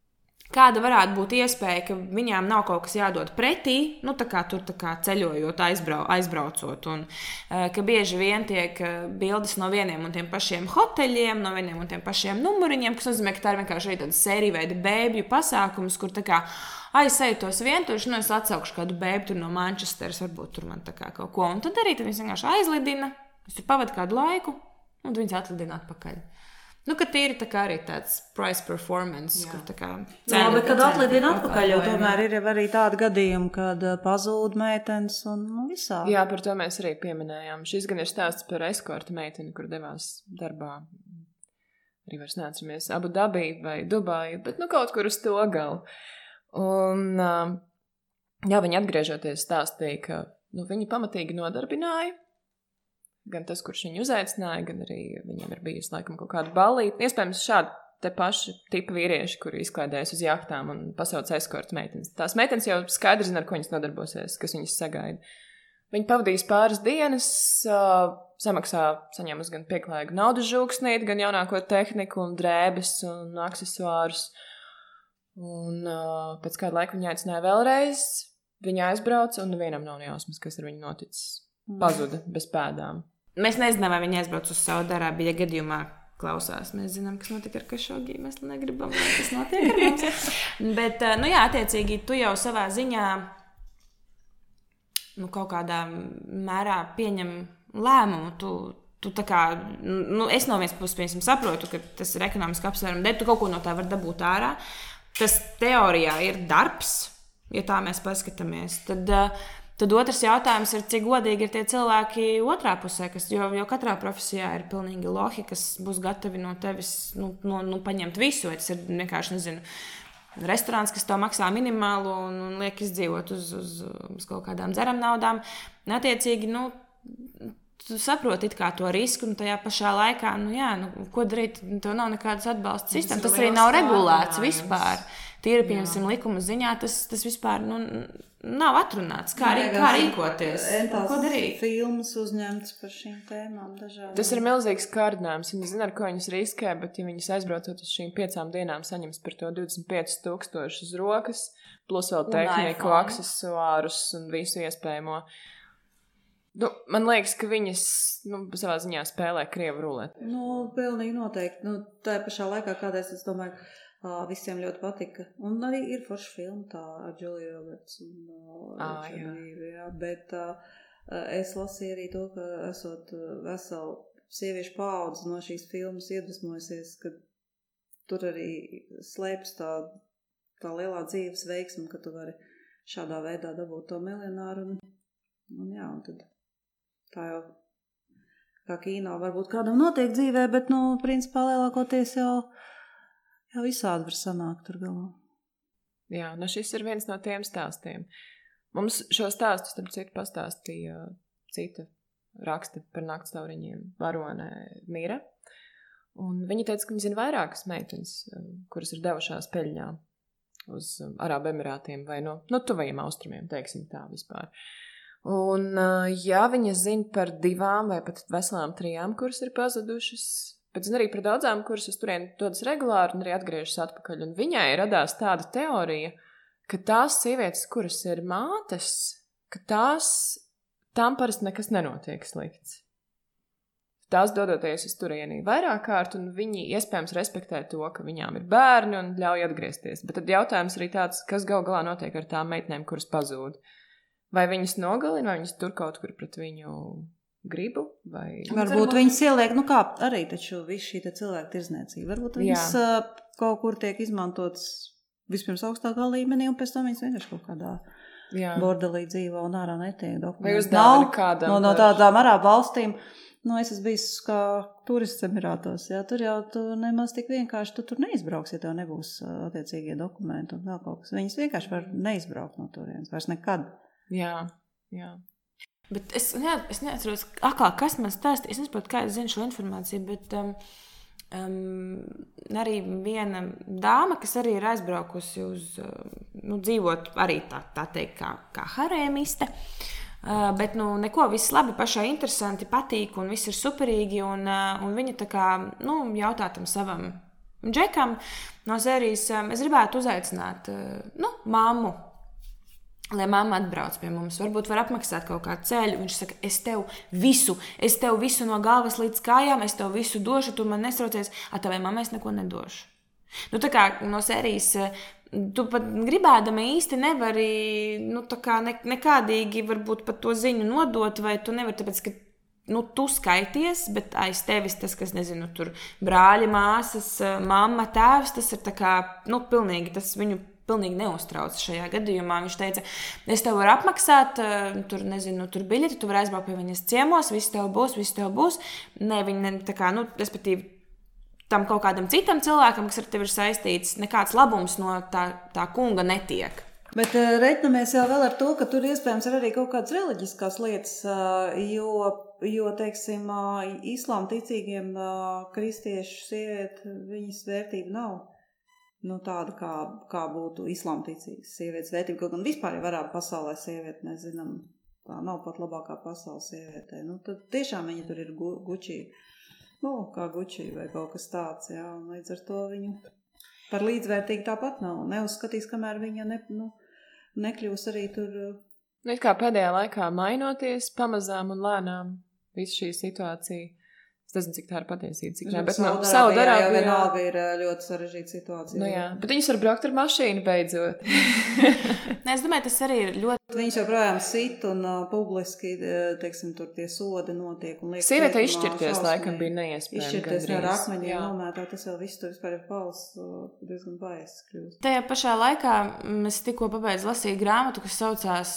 kāda varētu būt iespēja, ka viņām nav kaut kas jādod pretī, nu, tā kā ceļojot, aizbraucot. Un ka bieži vien tiek bildes no vieniem un tiem pašiem hoteļiem, no vieniem un tiem pašiem numuriņiem, kas nozīmē, ka tā ir vienkārši arī tāda sērija veida bēbju pasākums, kur tā kā aizsēju tos vientuši, nu, es atsaukšu kādu bēbi tur no Manchesteras, varbūt tur man tā kā kaut ko. Un tad arī tad viņas vienkārši aizlidina, es tur pavadu kādu laiku, un viņas atlidina atpakaļ. Nu, ka tīri tā kā arī tāds price performance, kur tā kā cena. Bet kad atlidina atpakaļ, jo tomēr ir arī tādi gadījumi, kad pazūd meitenes un visā. Jā, par to mēs arī pieminējām. Šis gan ir stāsts par eskorta meiteni, kur devās darbā. Arī vairs neatceramies Abu Dabī vai Dubaju, bet kaut kur uz to galu. Un, jā, viņi atgriežoties stāstīja, ka viņi pamatīgi nodarbināja. Gan tas, kurš viņu uzaicināja, gan arī viņiem ir bijusi laikam kaut kāda ballīte. Iespējams, šādi te paši tipi vīrieši, kuri izklaidējas uz jahtām un pasauc eskorta meitenes. Tās meitenes jau skaidri zina, ar ko viņas nodarbosies, kas viņas sagaida. Viņi pavadīs pāris dienas, saņēmus gan pieklājīgu naudas žūksnīti, gan jaunāko tehniku un drēbes un aksesuārus. Un pēc kāda laika viņa aicināja vēlreiz, viņa aizbrauca un nevienam nav nejausmas, kas ar viņu noticis. Pazuda bez pēdām. Mēs nezinām, vai viņi aizbrauc uz Saudārābiju, ja gadījumā klausās. Mēs zinām, kas notika ar Kašogī. Mēs negribam, lai tas notiek ar mums. Bet, jā, attiecīgi, tu jau savā ziņā kaut kādā mērā pieņem lēmumu. Tu tā kā, es no vienas puses, piemēram, saprotu, ka tas ir ekonomiski apsvērumi, bet tu kaut ko no tā var dabūt ārā. Tas teorijā ir darbs, ja tā mēs paskatāmies. Tad otrs jautājums ir, cik godīgi ir tie cilvēki otrā pusē, jo katrā profesijā ir pilnīgi lohi, kas būs gatavi no tevis paņemt visu, vai tas ir vienkārši, restorāns, kas tev maksā minimālu un liek izdzīvot uz kaut kādām dzeram naudām. Attiecīgi, tu saproti it kā to risku, un tajā pašā laikā, ko darīt, tev nav nekādas atbalsta sistēmas, tas arī nav regulēts vispār. Tīri, piemēram, likuma ziņā tas vispār, nav atrunāts, kā rīkoties, ko darīt. Filmas uzņemtas par šīm tēmām dažādām. Tas ir milzīgs kārdinājums. Viņi zina, ar ko viņas riskē, bet ja viņas aizbraucot uz šīm 5 dienām saņems par to 25,000 uz rokas, plus vēl tehniku, aksesuārus un visu iespējamo. Man liekas, ka viņas savā ziņā spēlē krievu ruleti. Pilnīgi noteikti. Tā pašā laikā kādreiz es domāju, visiem ļoti patika. Un arī ir forša filma tā ar Julia Roberts. Jā, bet es lasīju arī to, ka esot veselu sieviešu paudze no šīs filmas iedvesmojusies, ka tur arī slēpjas tā lielā dzīves veiksme, ka tu vari šādā veidā dabūt to miljonāru. Un tad tā jau kā kīno varbūt kādam notiek dzīvē, bet, principā lielākoties jau visādi var sanākt tur galā. Jā, šis ir viens no tiem stāstiem. Mums šo stāstu, starp citu, pastāstīja cita raksta par naktstauriņiem varone Mira. Un viņa teica, ka viņa zina vairākas meitenes, kuras ir devušās peļņā uz Arābu Emirātiem vai no tuvajiem austrumiem, teiksim tā vispār. Un, viņa zina par 2 vai pat veselām 3, kuras ir pazudušas, bet zina arī par daudzām, kuras uz turieni dodas regulāri un arī atgriežas atpakaļ. Un viņai radās tāda teorija, ka tās sievietes, kuras ir mātes, ka tām parasti nekas nenotiek slikts. Tās dodoties uz turieni vairāk kārt, un viņi iespējams respektē to, ka viņām ir bērni un ļauj atgriezties. Bet tad jautājums arī tāds, kas gal galā notiek ar tām meitenēm, kuras pazūd. Vai viņas nogalina, vai viņas tur kaut kur pret viņu gribu? Vai... Varbūt viņas ieliek, kā arī taču visu šī cilvēku tirdzniecība. Varbūt viņas kaut kur tiek izmantotas vispirms augstākā līmenī, un pēc tam viņas vienkārši kaut kādā bordelī dzīvo un ārā netiek dokumentēta. Vai uzdāvina kādam? No tādām Arābu valstīm. Es esmu bijis kā turists Emirātos. Tur jau tu nemaz tik vienkārši tu tur neizbrauks, ja tev nebūs attiecīgie dokumenti un vēl kaut kas. Viņas vienkārši var neizbraukt no turienes, vairs nekad. Jā. Bet es neatceros, kas man stāstīja. Es nesaprotu, kā es zinu šo informāciju, bet arī viena dāma, kas arī ir aizbraukusi uz, dzīvot arī tā teikt, kā harēmiste. Bet neko, viss labi, pašai interesanti, patīk un viss ir superīgi. Un viņa tā kā jautā tam savam džekam no sērijas es gribētu uzaicināt mammu, lai mamma atbrauc pie mums. Varbūt var apmaksāt kaut kādu ceļu. Viņš saka, es tev visu no galvas līdz kājām, es tev visu došu, tu man nesraucies, tavai mammai es neko nedošu. Tā kā no sērijas tu pat gribēdami īsti nevari nekādīgi varbūt pat to ziņu nodot, vai tu nevari, tāpēc, ka tu skaities, bet aiz tevis tas, kas, nezinu, tur brāļi, māsas, mamma, tēvs, tas ir tā kā, pilnīgi, tas viņu pilnīgi neuztrauc šajā gadījumā. Viņš teica, es tev varu apmaksāt, tur biļeti, tu vari aizbraukt pie viņas ciemos, viss tev būs. Ne, viņi tā kā, respektīvi, tam kaut kādam citam cilvēkam, kas ar tevi ir saistīts, nekāds labums no tā kunga netiek. Bet reiķinamies jau vēl ar to, ka tur iespējams ir arī kaut kādas reliģiskās lietas, jo teiksim, islāma ticīgiem kristiešu sievieti, viņas vērtība nav tāda, kā būtu islāma ticīgas sievietes vērtība, kaut gan vispār jau varētu pasaulē sievieti, nezinām, tā nav pat labākā pasaules sievietē. Tad tiešām viņa tur ir Gucci, kā Gucci vai kaut kas tāds, jā, un līdz ar to viņu par līdzvērtīgu tāpat nav. Neuzskatīs, kamēr viņa nekļūs arī tur. It kā pēdējā laikā mainoties pamazām un lēnām visu šī situācija. Es nezinu, cik tā ir patiesība, cik ne, bet Saudarābijā jau vienalga ir ļoti sarežģīta situācija. Jā, bet viņus var braukt ar mašīnu beidzot. Es domāju, tas arī ir ļoti. Viņus joprojām sit un publiski, teiksim, tur tie sodi notiek. Sieviete izšķirties laikam bija neiespējami. Izšķirties ar akmeņiem nomētā, tas vēl viss tur vispār ir pals diezgan baiss kļūst. Tajā pašā laikā es tikko pabeidzu lasīt grāmatu, kas saucās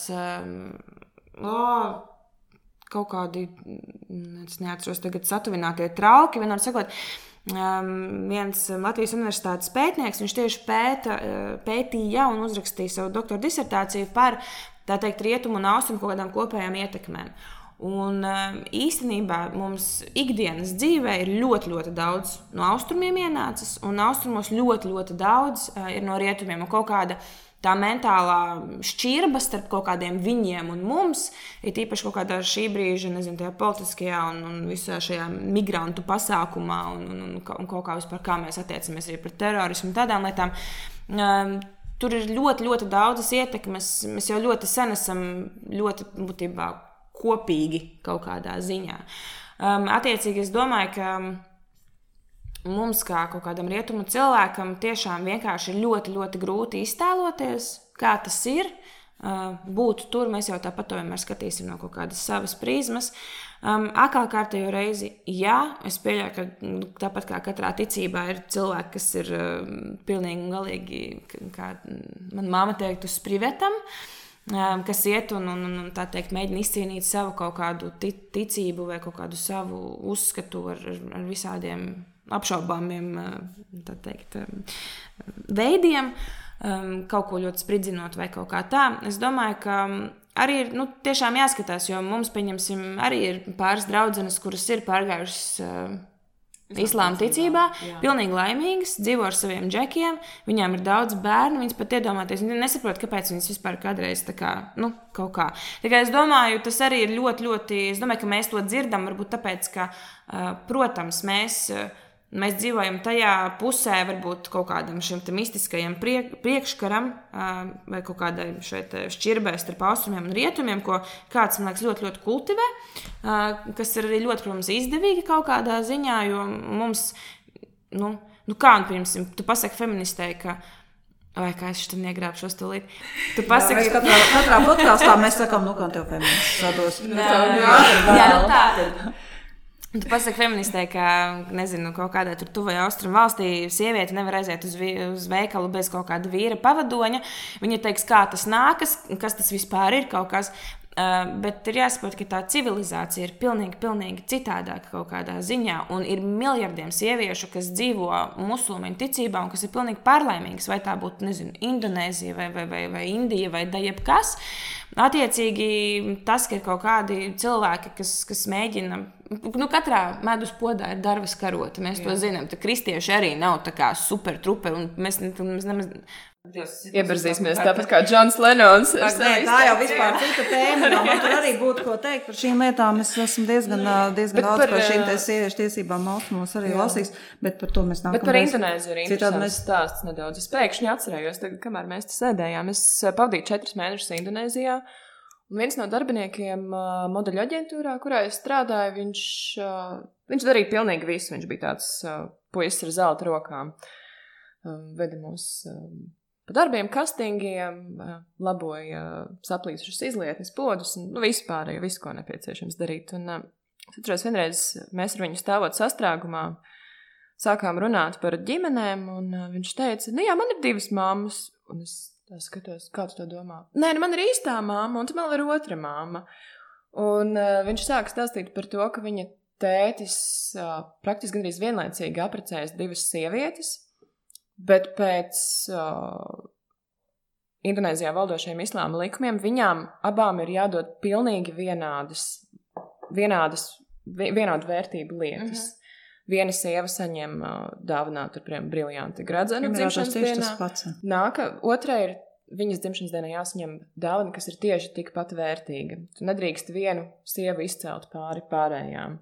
kaut kādi, es neatceros tagad, satuvinātie trauki, vienmēr sakot, viens Latvijas universitātes pētnieks, viņš tieši pētīja un uzrakstīja savu doktora disertāciju par, tā teikt, rietumu un austrumu kaut kādām kopējām ietekmēm. Un īstenībā mums ikdienas dzīvē ir ļoti, ļoti daudz no austrumiem ienācis, un austrumos ļoti, ļoti daudz ir no rietumiem, un kaut kāda tā mentālā šķirba starp kaut kādiem viņiem un mums, ir īpaši kaut kādā šī brīža, nezinu, tajā politiskajā un visā šajā migrantu pasākumā un kaut kā vispār, kā mēs attiecamies arī par terorismu un tādām lietām. Tur ir ļoti, ļoti daudzas ietekmes. Mēs jau ļoti sen esam ļoti būtībā kopīgi kaut kādā ziņā. Attiecīgi, es domāju, ka mums, kā kaut kādam rietumu cilvēkam, tiešām vienkārši ir ļoti, ļoti grūti iztēloties, kā tas ir būt tur. Mēs jau tāpat to vienmēr skatīsim no kaut kādas savas prizmas. Atkal kārtējo reizi, jā, es pieļauju, ka tāpat kā katrā ticībā ir cilvēki, kas ir pilnīgi un galīgi, kā man māma teikt, uz privetam, kas iet un tā teikt, mēģina izcīnīt savu kaut kādu ticību vai kaut kādu savu uzskatu ar visādiem apšaubāmiem, tā teikt, veidiem, kaut ko ļoti spridzinot vai kaut kā tā. Es domāju, ka arī ir tiešām jāskatās, jo mums, pieņemsim, arī ir pāris draudzenes, kuras ir pārgājušas islāma ticībā, pilnīgi laimīgas, dzīvo ar saviem džekiem, viņām ir daudz bērnu, viņas pat iedomāties, nesaprot, kāpēc viņas vispār kādreiz tā kā, kaut kā. Tikai es domāju, tas arī ir ļoti, ļoti, es domāju, ka mēs to dzirdam, varbūt tāpēc, ka, protams, mēs dzīvojam tajā pusē, varbūt kaut kādam šim mistiskajam priekškaram vai kaut kādai šeit šķirbē starp austrumiem un rietumiem, ko kāds, man liekas, ļoti, ļoti kultivē, kas ir arī ļoti, protams, izdevīgi kaut kādā ziņā, jo mums, kā un pirmsim, tu pasaki feministei, ka vai kā es šeit negrābšos tūlīt. Tu pasaki... Jā, katrā podkāstā mēs sakām, kā tev feminists sados. Jā, tā. Tu pasaki feministē, ka, nezinu, kaut kādā tur tuvajā austrumu valstī sieviete nevar aiziet uz veikalu bez kaut kāda vīra pavadoņa. Viņa teiks, kā tas nākas, kas tas vispār ir kaut kas. Bet ir jāsaprot, ka tā civilizācija ir pilnīgi citādāka kaut kādā ziņā, un ir miljardiem sieviešu, kas dzīvo musulmaņu ticībā un kas ir pilnīgi pārlaimīgas, vai tā būtu, nezinu, Indonēzija vai Indija vai jebkas. Attiecīgi, tas, ka ir kaut kādi cilvēki, kas mēģina, katrā medus podā ir darvas karota, mēs to zinām, tā kristieši arī nav tā kā super truperi, un mēs nemaz Ieberzīsimies tāpat kā Džons Lenons. Tā jau vispār cita tēma, jo man tur arī būtu ko teikt par šīm lietām. Es esmu diezgan daudz par šīm sieviešu tiesībām austrumos arī lasījis, bet par to mēs nākamreiz. Bet par Indonēziju ir interesants stāsts nedaudz. Es pēkšņi atcerējos, tagad, kamēr mēs te sēdējām, es pavadīju 4 mēnešus Indonēzijā, un viens no darbiniekiem modeļu aģentūrā, kurā es strādāju, viņš darīja pilnīgi visu. Viņš bija tāds puisis ar zelta rokām. Veda mūs pa darbiem, kastingiem, laboja saplīsušas izlietnes, podus un vispārējo, visu, ko nepieciešams darīt. Un atceros, vienreiz mēs ar viņu stāvot sastrāgumā sākām runāt par ģimenēm, un viņš teica, jā, man ir 2 mammas. Un es tā skatos, kā tu to domā? Nē, man ir īstā mamma, un tu man ir otra mamma. Un viņš sāka stāstīt par to, ka viņa tētis praktiski gandrīz vienlaicīgi apprecējis 2 sievietes, bet pēc Indonēzijā valdošajiem islāma likumiem viņām abām ir jādod pilnīgi vienādu vērtību lietas. Viena sieva saņem dāvanā turpiem briljanti gradzenu dzimšanas dienā. Otra ir viņas dzimšanas dienā jāsaņem dāvana, kas ir tieši tikpat vērtīga. Tu nedrīkst vienu sievu izcelt pāri pārējām.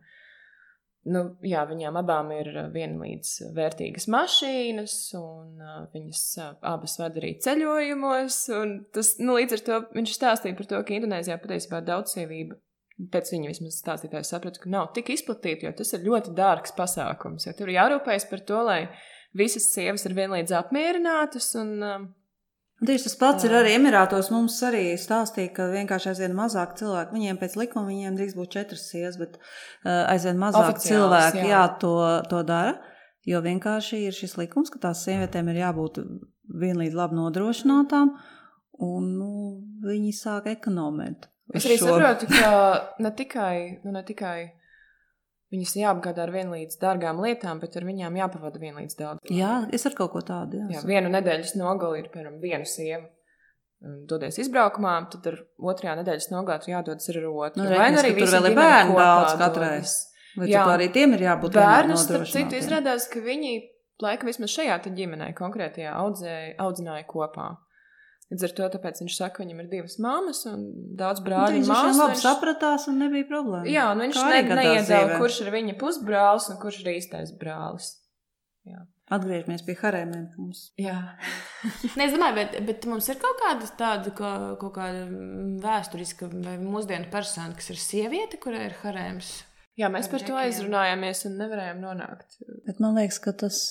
Viņām abām ir vienlīdz vērtīgas mašīnas, un viņas abas vada arī ceļojumos, un tas, līdz ar to viņš stāstīja par to, ka Indonēzijā patiesībā daudzsievība, pēc viņa vismaz stāstītājs sapratu, ka nav tik izplatīta, jo tas ir ļoti dārgs pasākums, jo tur jārūpējas par to, lai visas sievas ir vienlīdz apmierinātas, un tieši tas pats ir arī Emirātos. Mums arī stāstīja, ka vienkārši aizvien mazāk cilvēku, viņiem pēc likuma viņiem drīkst būt 4 sievas, bet aizvien mazāk cilvēki to dara, jo vienkārši ir šis likums, ka tās sievietēm ir jābūt vienlīdz labi nodrošinātām, un viņi sāk ekonomēt. Es arī saprotu, ka ne tikai viņas jāapgādā ar vienlīdz dārgām lietām, bet ar viņām jāpavada vienlīdz daudz. Jā, es ar kaut ko tādu. Jā, vienu nedēļas nogali ir, piemēram, viena sieva dodies izbraukumā, tad ar 2. nedēļas nogalē jādodas ar otru. Vai arī tur vēl ir bērni daudz katrai. Vai arī tiem ir jābūt bērnus, starp citu, izrādās, ka viņi laika vismaz šajā ģimenē konkrētajā audzināja kopā. Līdz ar to, tāpēc viņš saka, viņam ir 2 mammas un daudz brāļu un māsu. Viņš labi sapratās un nebija problēma. Jā, viņš neiedēva, kurš ir viņa pusbrālis un kurš ir īstais brālis. Jā. Atgriežamies pie harēmiem mums. Jā. Es domāju, bet mums ir kaut kāda vēsturiska vai mūsdienu persona, kas ir sieviete, kurai ir harēms. Jā, mēs par to aizrunājāmies un nevarējām nonākt. Bet man liekas, ka tas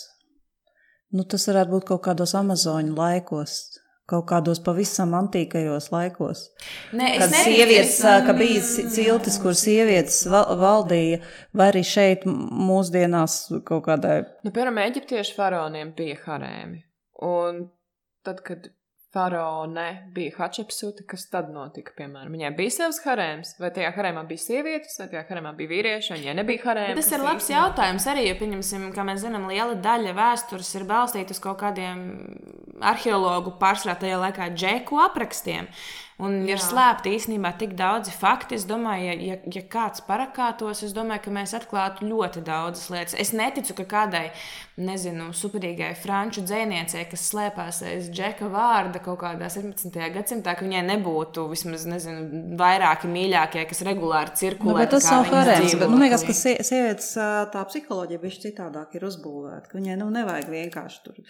varētu būt kaut kādos amazoņu laikos. Kaut kādos pavisam antīkajos laikos. Kad sievietes, ka bija ciltis, kur sievietes valdīja, vai arī šeit mūsdienās kaut kādai... Piemēram, eģiptiešu faraoniem bija harēmi. Un tad, kad faraone bija Hatšepsuta, kas tad notika, piemēram? Viņai bija savs harēms? Vai tajā harēmā bija sievietes, vai tajā harēmā bija vīrieši, un ja nebija harēmi? Tas ir labs jautājums arī, jo, pieņemsim, kā mēs zinām, liela daļa vēstures ir balstīta uz kaut kādiem arheologu pārsvarā tajā laikā džeku aprakstiem. Un ir slēpti īstenībā tik daudzi fakti. Es domāju, ja kāds parakātos, es domāju, ka mēs atklātu ļoti daudzas lietas. Es neticu, ka kādai, superīgai franču dzejniecei, kas slēpās aiz džeka vārda kaut kādā 17. gadsimtā, ka viņai nebūtu vismaz, vairāki mīļākie, kas regulāri cirkulē. Bet tas nav harēms. Man liekas, ka sievietes tā psiholoģija bišķi citādāk ir uzbūvēta, ka viņai nevajag vienkārši tur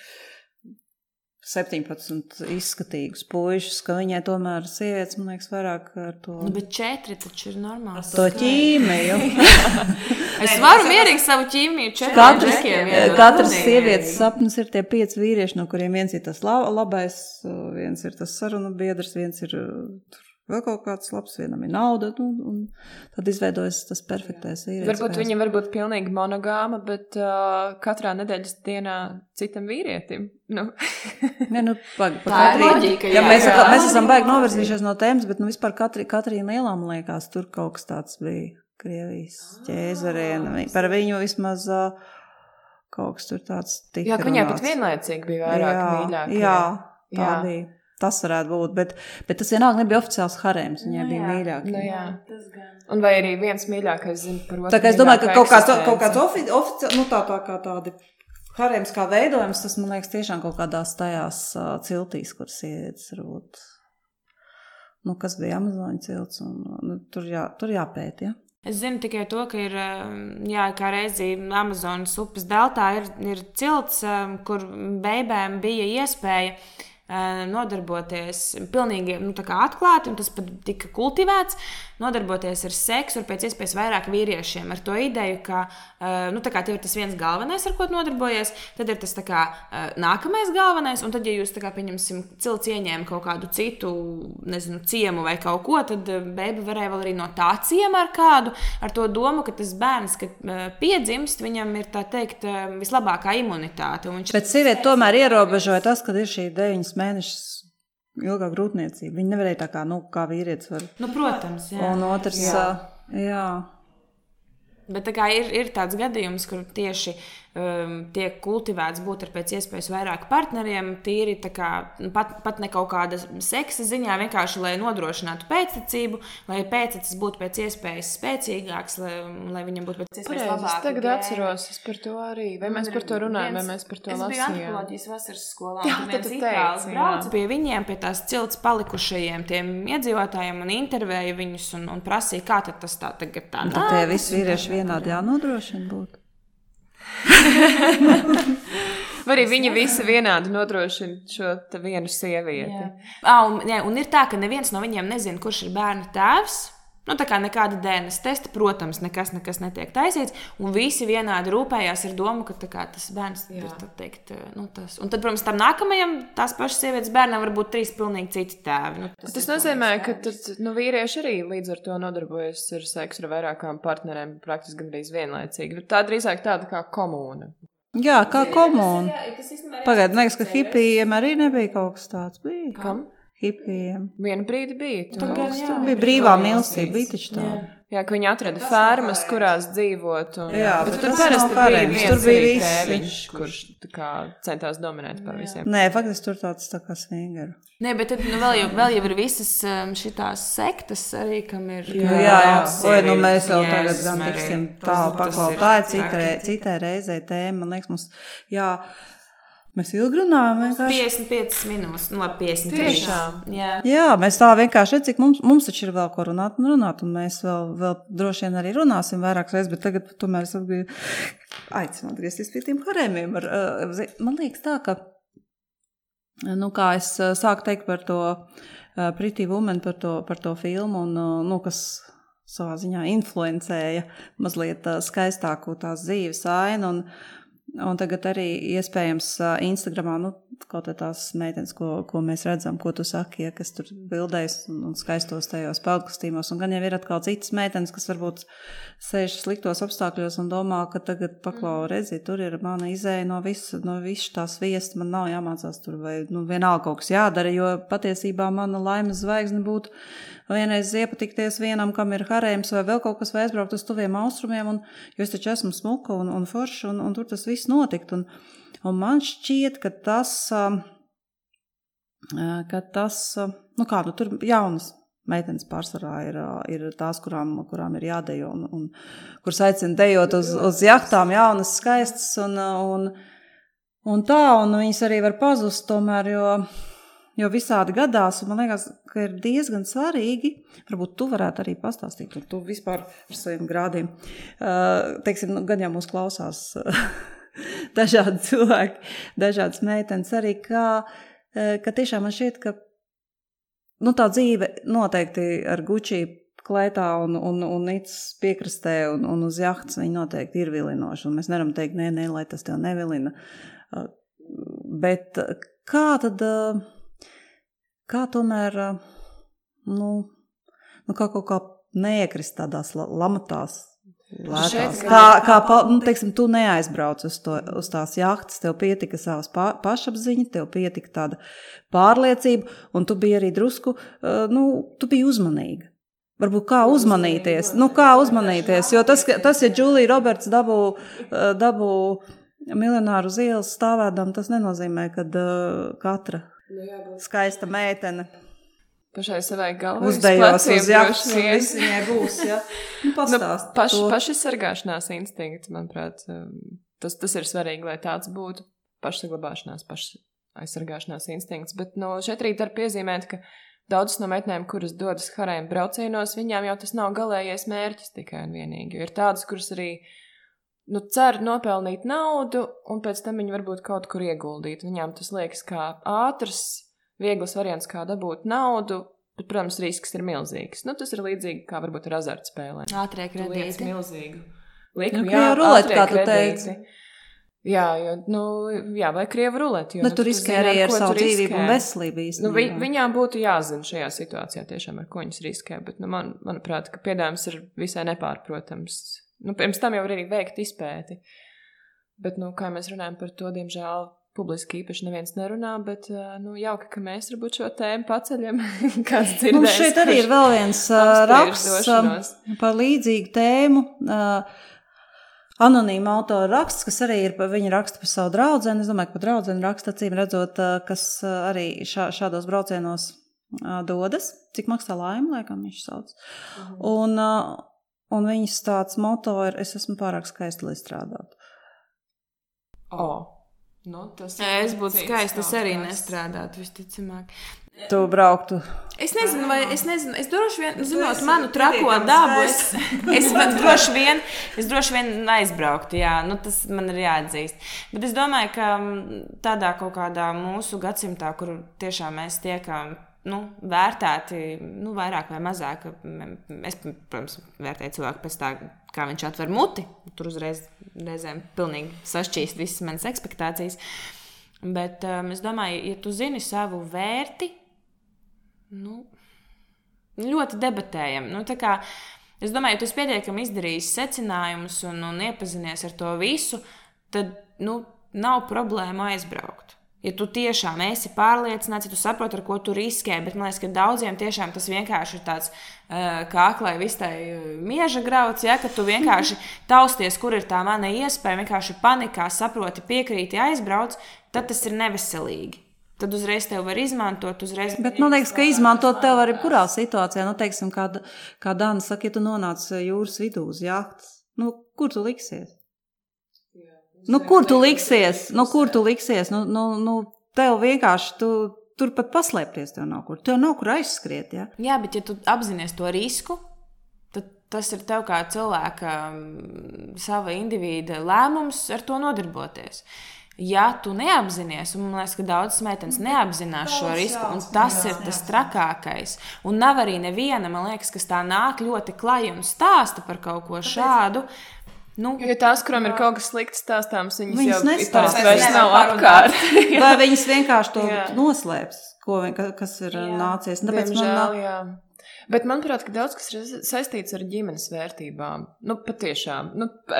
17 izskatīgus puišus, ka viņai tomēr sievietes, man liekas, vairāk ar to... Bet 4 taču ir normāls. To ķīmiju. Es varu mierīgi savu ķīmiju 4 džekiem. Katras sievietes sapnis ir tie 5 vīrieši, no kuriem viens ir tas labais, viens ir tas sarunu biedrs, viens ir vēl kaut kāds labs, vienam ir nauda, un tad izveidojas tas perfektais vīrietis. Varbūt viņa var būt pilnīgi monogāma, bet katrā nedēļas dienā citam vīrietim. Mēs esam baigi novirzījušies no tēmas, bet vispār Katrīna Lielā, man liekas, tur kaut kas tāds bija Krievijas ķēzariena. Par viņu vismaz kaut kas tur tāds tika. Jā, ka viņai pat vienlaicīgi bija vairāk mīļākie. Jā, tā bija. Tas varētu būt, bet tas vienalga nebija oficiāls harēms, viņai bija mīļākie. Jā. Un vai arī viens mīļākais zina par otru. Tā kā es domāju, ka kaut kāds oficiāls, tā kā tādi Harēms kā veidojums, tas, man liekas, tiešām kaut kādās tajās ciltīs, kuras iedz, varbūt, kas bija Amazoņu cilts, un tur jāpēt, ja? Es zinu tikai to, ka ir, kā reizi Amazonas upes deltā ir cilts, kur beibēm bija iespēja nodarboties pilnīgi tā kā atklāti, un tas pat tika kultivēts, nodarboties ar seksu ar pēc iespējas vairāk vīriešiem, ar to ideju, ka tā kā tev ir tas viens galvenais, ar ko nodarbojies, tad ir tas tā kā nākamais galvenais, un tad, ja jūs tā kā, pieņemsim, cilts ieņēma kaut kādu citu, nezinu, ciemu vai kaut ko, tad beiba varēja vēl arī no tā ciema ar kādu, ar to domu, ka tas bērns, kad piedzimst, viņam ir, tā teikt, vislabākā imunitāte. Bet sievieti tomēr ierobežoja tas, kad ir šī 9 mēnešus ilgā grūtniecība. Viņi nevarēja tā kā vīrietis var. Protams, jā. Un otrs, jā. Bet tā kā ir tāds gadījums, kur tieši tiek kultivēts būt ar pēc iespējas vairāk partneriem, tīri tā kā pat ne kaut kāda seksa ziņā, vienkārši, lai nodrošinātu pēctecību, lai pēctecis būtu pēc iespējas spēcīgāks, lai viņam būtu pēc iespējas labāk. Es tagad atceros, es par to arī, vai mēs par to runājam, vai mēs par to lasījām. Es biju antropoloģijas vasaras skolā, un viens itāls brauca pie viņiem, pie tās cilts palikušajiem tiem iedzīvotājiem un intervēja viņus un prasīja, kā tad tas tā tagad tā. Tad tie visi vīrieši vienādi jānodrošina būt. Vai arī viņi visi vienādi nodrošina šo vienu sievieti? Un ir tā, ka neviens no viņiem nezina, kurš ir bērna tēvs. Tā kā nekāda DNS testa, protams, nekas netiek taisīts, un visi vienādi rūpējās ar domu, ka kā, tas bērns ir, tā teikt, tas. Un tad, protams, tam nākamajam tās pašas sievietes bērnam var būt 3 pilnīgi citi tēvi. Tas nozīmē, ka vīrieši arī līdz ar to nodarbojas ar seksu ar vairākām partnerēm praktiski gandrīz vienlaicīgi. Tā drīzāk tāda kā komūna. Jā, kā komūna. Pagaid, liekas, ka hipijiem arī nebija kaut kas tāds. Bija. Kam? Hipijiem. Vienu brīdi bija. Tur bija brīvā mīlestība, bija taču tā. Jā, ka viņi atrada fermas, kurās dzīvot. Jā, bet tur parasti bija viens tēviņš, kurš centās dominēt par visiem. Nē, faktiski tur tāds tā kā svingeru. Nē, bet tad vēl jau ir visas šitās sektas arī, kam ir... Jā, mēs vēl tagad gan tiksim tālu paklaut. Tā ir citai reizei tēma, man liekas, mums, mēs ilgi runājam vienkārši. 55 minūtes, labi, 50. Tiešām. Jā, mēs tā vienkārši redz, cik mums taču ir vēl ko runāt, un mēs vēl droši vien arī runāsim vairākas reizes, bet tagad tomēr es biju aicinu atgriezties pie tiem harēmiem. Man liekas tā, ka, kā es sāku teikt par to Pretty Woman, par to filmu, un, kas savā ziņā influencēja mazliet skaistāko tās dzīves ainu, un tagad arī iespējams Instagramā, kaut tās meitenes, ko mēs redzam, ko tu saki, kas tur bildēs un skaistos tajos peldkostīmos, un gan jau ir atkal citas meitenes, kas varbūt sēž sliktos apstākļos un domā, ka tagad paklau redzi, tur ir mana izēja no visu tās viesta, man nav jāmācās tur, vai vienalga kaut kas jādara, jo patiesībā mana laimes zvaigzne būtu vienreiz iepatikties vienam, kam ir harēms vai vēl kaut kas, vai aizbraukt uz tuviem austrumiem, jo es taču esmu smuka un forša, un tur tas viss notikt. Un man šķiet, ka tur jaunas meitenes pārsvarā ir tās, kurām ir jādejo, un kuras aicina dejot uz jahtām, jaunas, skaistas, un viņas arī var pazust tomēr, jo visādi gadās, un man liekas, ka ir diezgan svarīgi, varbūt tu varētu arī pastāstīt, un tu vispār ar saviem grādiem, teiksim, gan jau mūs klausās dažādi cilvēki, dažādas meitenes arī, ka tiešām man šķiet, ka tā dzīve noteikti ar Gucci klētā un Nicas piekrastē un uz jahtas viņi noteikti ir vilinoši, un mēs nevaram teikt, nē, lai tas tev nevilina. Bet kā tomēr, kā kaut kā neiekrist tādās lamatās lētās. Teiksim, tu neaizbrauc uz tās jahtas, tev pietika savas pašapziņa, tev pietika tāda pārliecība, un tu biji arī drusku, tu biji uzmanīga. Varbūt kā uzmanīties, jo tas, ja Julia Roberts dabū miljonāru uz ielas stāvēdam, tas nenozīmē, kad katra skaista meitene pašai savai galvai uzdejos uz jahtas, un viss viņai būs, ja? Pastāst. Paši sargāšanās instinkts, manuprāt, Tas ir svarīgi, lai tāds būtu pašsaglabāšanās, pašaizsargāšanās instinkts. Bet šeit arī var piezīmēt, ka daudzas no meitenēm, kuras dodas harēm braucienos, viņām jau tas nav galējais mērķis tikai un vienīgi. Jo ir tādas, kuras arī cer nopelnīt naudu, un pēc tam viņi varbūt kaut kur ieguldīt. Viņām tas liekas kā ātrs, viegls variants, kā dabūt naudu, bet, protams, risks ir milzīgs. Tas ir līdzīgi kā varbūt ar azartspēlēm. Ātrie kredīti. Milzīgu. Jā, rulēt, kā tu teici. Jā, vai krievu ruleti. Tu riskē arī ar savu dzīvību un veselību īstenībā. Viņām būtu jāzina šajā situācijā tiešām, ar ko viņas riskē, bet, manuprāt, ka piedāvājums ir visai nepārprotams. Pirms tam jau arī veikt izpēti. Bet, kā mēs runājam par to, diemžēl, publiski īpaši neviens nerunā, bet, jauka, ka mēs varbūt šo tēmu paceļam. Kāds dzirdējis. Mums šeit arī ir vēl viens raksts par līdzīgu tēmu. Anonīma autora raksts, kas arī ir, viņa raksta par savu draudzeni. Es domāju, ka par draudzeni raksta, acīm redzot, kas arī šādos braucienos dodas. Cik maksā Laima, laikam viņš sauc. Un viņas tāds moto ir, es esmu pārāk skaista, lai strādātu. Es būtu skaista, es arī nestrādātu, visticamāk. Tu brauktu. Es nezinu, es droši vien, zinot manu trako dabu, es droši vien aizbrauktu, jā, tas man ir jāatzīst. Bet es domāju, ka tādā kaut kādā mūsu gadsimtā, kur tiešām mēs tiekam, vērtēti, vairāk vai mazāk. Es, protams, vērtēju cilvēku pēc tā, kā viņš atver muti. Tur uzreiz reizēm pilnīgi sašķīst visas manas ekspektācijas. Bet es domāju, ja tu zini savu vērti, ļoti debatējam. Es domāju, ja tu esi pietiekami izdarījis secinājumus un iepazinies ar to visu, tad nav problēma aizbraukt. Ja tu tiešām esi pārliecināts, ja tu saproti, ar ko tu riskē, bet man liekas, ka daudziem tiešām tas vienkārši ir tāds kā aklai vistai mieža grauds, ja, ka tu vienkārši tausties, kur ir tā mana iespēja, vienkārši panikā saproti, piekrīti, aizbrauc, tad tas ir neveselīgi. Tad uzreiz tev var izmantot, uzreiz... Bet man liekas, ka izmantot tev arī kurā situācijā, teiksim, kā Dana saka, ja tu nonāc jūras vidū uz jahtas, kur tu liksies? Kur tu liksies? Tev vienkārši, tur pat paslēpties tev nav kur. Tev nav kur aizskriet, ja? Jā, bet ja tu apzinies to risku, tad tas ir tev kā cilvēka sava individa lēmums ar to nodarboties. Ja tu neapzinies, un man liekas, ka daudzas meitenes neapzinās šo risku, un tas ir tas trakākais. Un nav arī neviena, man liekas, kas tā nāk ļoti klaji un stāsta par kaut ko šādu. Jo tās, kurām ir kaut kas slikts stāstāms, viņas jau vairs nav apkārt. Vai viņas vienkārši to noslēps, kas ir nācies. Diemžēl, jā. Bet manuprāt, ka daudz kas ir saistīts ar ģimenes vērtībām. Patiešām,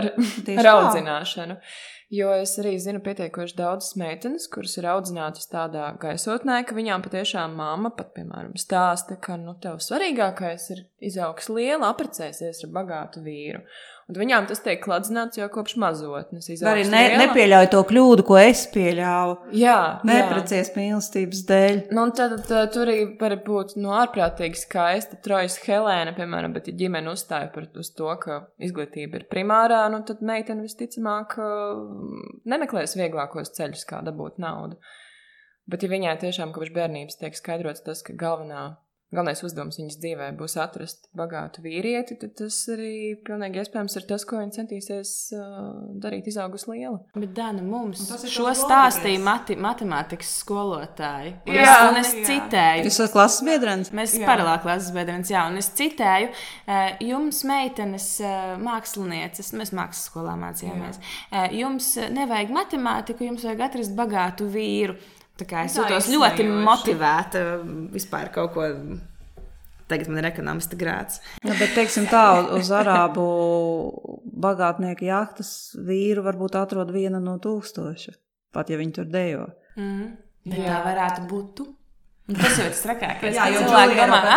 ar audzināšanu. Jo es arī zinu pietiekoši daudzas meitenes, kuras ir audzinātas tādā gaisotnē, ka viņām patiešām mamma pat, piemēram, stāsta, ka tev svarīgākais ir izaugs liela, apprecēsies ar bagātu vīru. Un viņām tas tiek kladzināts jau kopš mazotnes. Arī nepieļauj to kļūdu, ko es pieļāvu. Jā. Neprecies mīlestības dēļ. Un tad tur arī var būt ārprātīgi skaista Trojas Helēna, piemēram, bet ja ģimene uzstāja uz to, ka izglītība ir primārā, tad meitene visticamāk nemeklēs vieglākos ceļus, kā dabūt naudu. Bet ja viņai tiešām kopš bērnības tiek skaidrots tas, ka galvenais uzdevums viņas dzīvē būs atrast bagātu vīrieti, tad tas arī pilnīgi iespējams ir tas, ko viņa centīsies darīt izaugus liela. Bet, Dana, mums šo stāstīja matemātikas skolotāji. Un es citēju. Jūs esat klases biedrenis? Mēs paralēli klases biedrenis, jā. Un es citēju, jums meitenes mākslinieces, mēs mākslas skolā mācījāmies, jums nevajag matemātiku, jums vajag atrast bagātu vīru. Tā kā es jūtos ļoti motivēta vispār kaut ko. Tagad man ir ekonomista grāds. Bet, teiksim tā, uz arābu bagātnieku jahtas vīru varbūt atrod 1 no 1000, pat ja viņi tur dejo. Bet tā varētu būt tu. Tas jau ir trakākais. Jā, jo cilvēki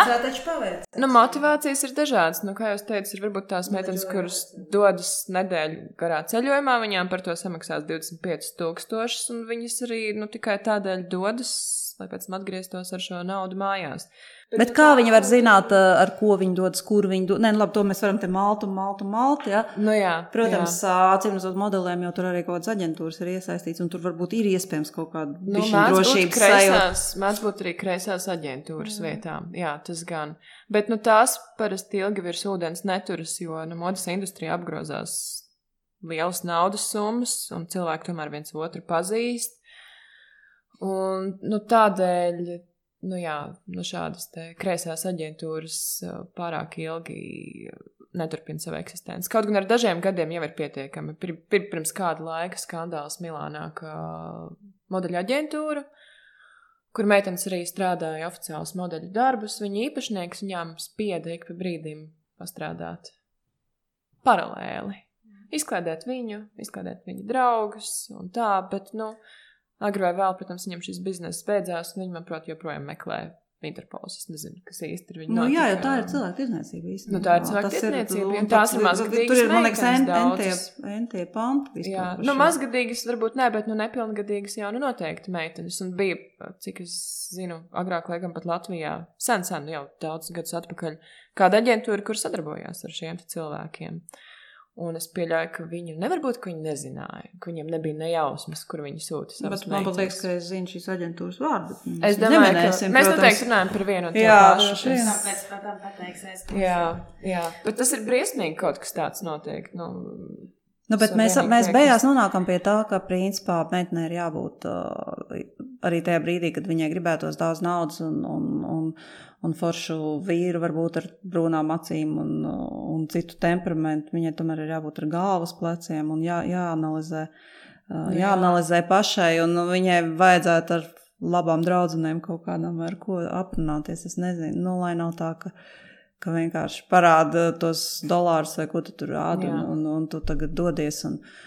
domā, motivācijas ir dažādas. Kā jūs teicu, ir varbūt tās meitenes, kuras dodas nedēļu garā ceļojumā, viņām par to samaksās 25 000, un viņas arī tikai tādēļ dodas lai pēc tam atgrieztos ar šo naudu mājās. Bet kā viņi var zināt, ar ko viņi dodas, kur viņi dodas? Nē, labi, to mēs varam te malt, ja? Jā. Protams, atcīmredzot modelēm jau tur arī kaut kādas aģentūras ir iesaistīts, un tur varbūt ir iespējams kaut kāda drošības sajūta. Mēdz būt arī kreisās aģentūras vietām. Jā, tas gan. Bet tās parasti ilgi virs ūdens neturas, jo modes industrija apgrozās lielas naudas summas, un cilvēki tomēr viens otru pazīst. Un tādēļ šādas te kreisās aģentūras pārāk ilgi neturpina savu eksistenci. Kaut gan ar dažiem gadiem jau ir pietiekami. Pirms kāda laika skandāls Milānā, ka modeļa aģentūra, kur meitenes arī strādāja oficiālus modeļu darbus, viņa īpašnieks viņām spieda ik pa brīdim pastrādāt paralēli. Izklādēt viņu draugus un tā, bet, agri vai vēl, protams, viņam šis bizness beidzās, un viņi, manuprāt, joprojām meklē Interpols. Es nezinu, kas īsti ir viņa notika. Jā, jo tā ir cilvēku tirdzniecība īstenībā. Tā ir cilvēku tirdzniecība, un tās ir mazgadīgas meitenes. Tur ir, man daudzas. entie panti vispār. Jā, mazgadīgas varbūt ne, bet nepilngadīgas jau noteikti meitenes. Un bija, cik es zinu, agrāk laikam pat Latvijā, sen, jau daudz gadus atpakaļ, kāda aģentūra, kur sadarbojās ar šiem cilvēkiem. Un es pieļauju, ka viņi nevar būt, ka viņi nezināja, ka viņiem nebija nejausmas, kur viņi sūta savas meitenes. Man pat liekas, ka es zinu šīs aģentūras vārdu. Es domāju, ka mēs noteikti runājam par vienu un to pašu. Jā, bet tas ir briesmīgi kaut kas tāds notiek. Bet mēs beigās nonākam pie tā, ka principā meitenei ir jābūt arī tajā brīdī, kad viņai gribētos daudz naudas un foršu vīru varbūt ar brūnām acīm un citu temperamentu. Viņai tomēr ir jābūt ar galvas pleciem un jāanalizē pašai, un viņai vajadzētu ar labām draudzenēm kaut kādām ar ko aprunāties. Es nezinu, lai nav tā, ka vienkārši parāda tos dolārus vai ko tu tur rādi un tu tagad dodies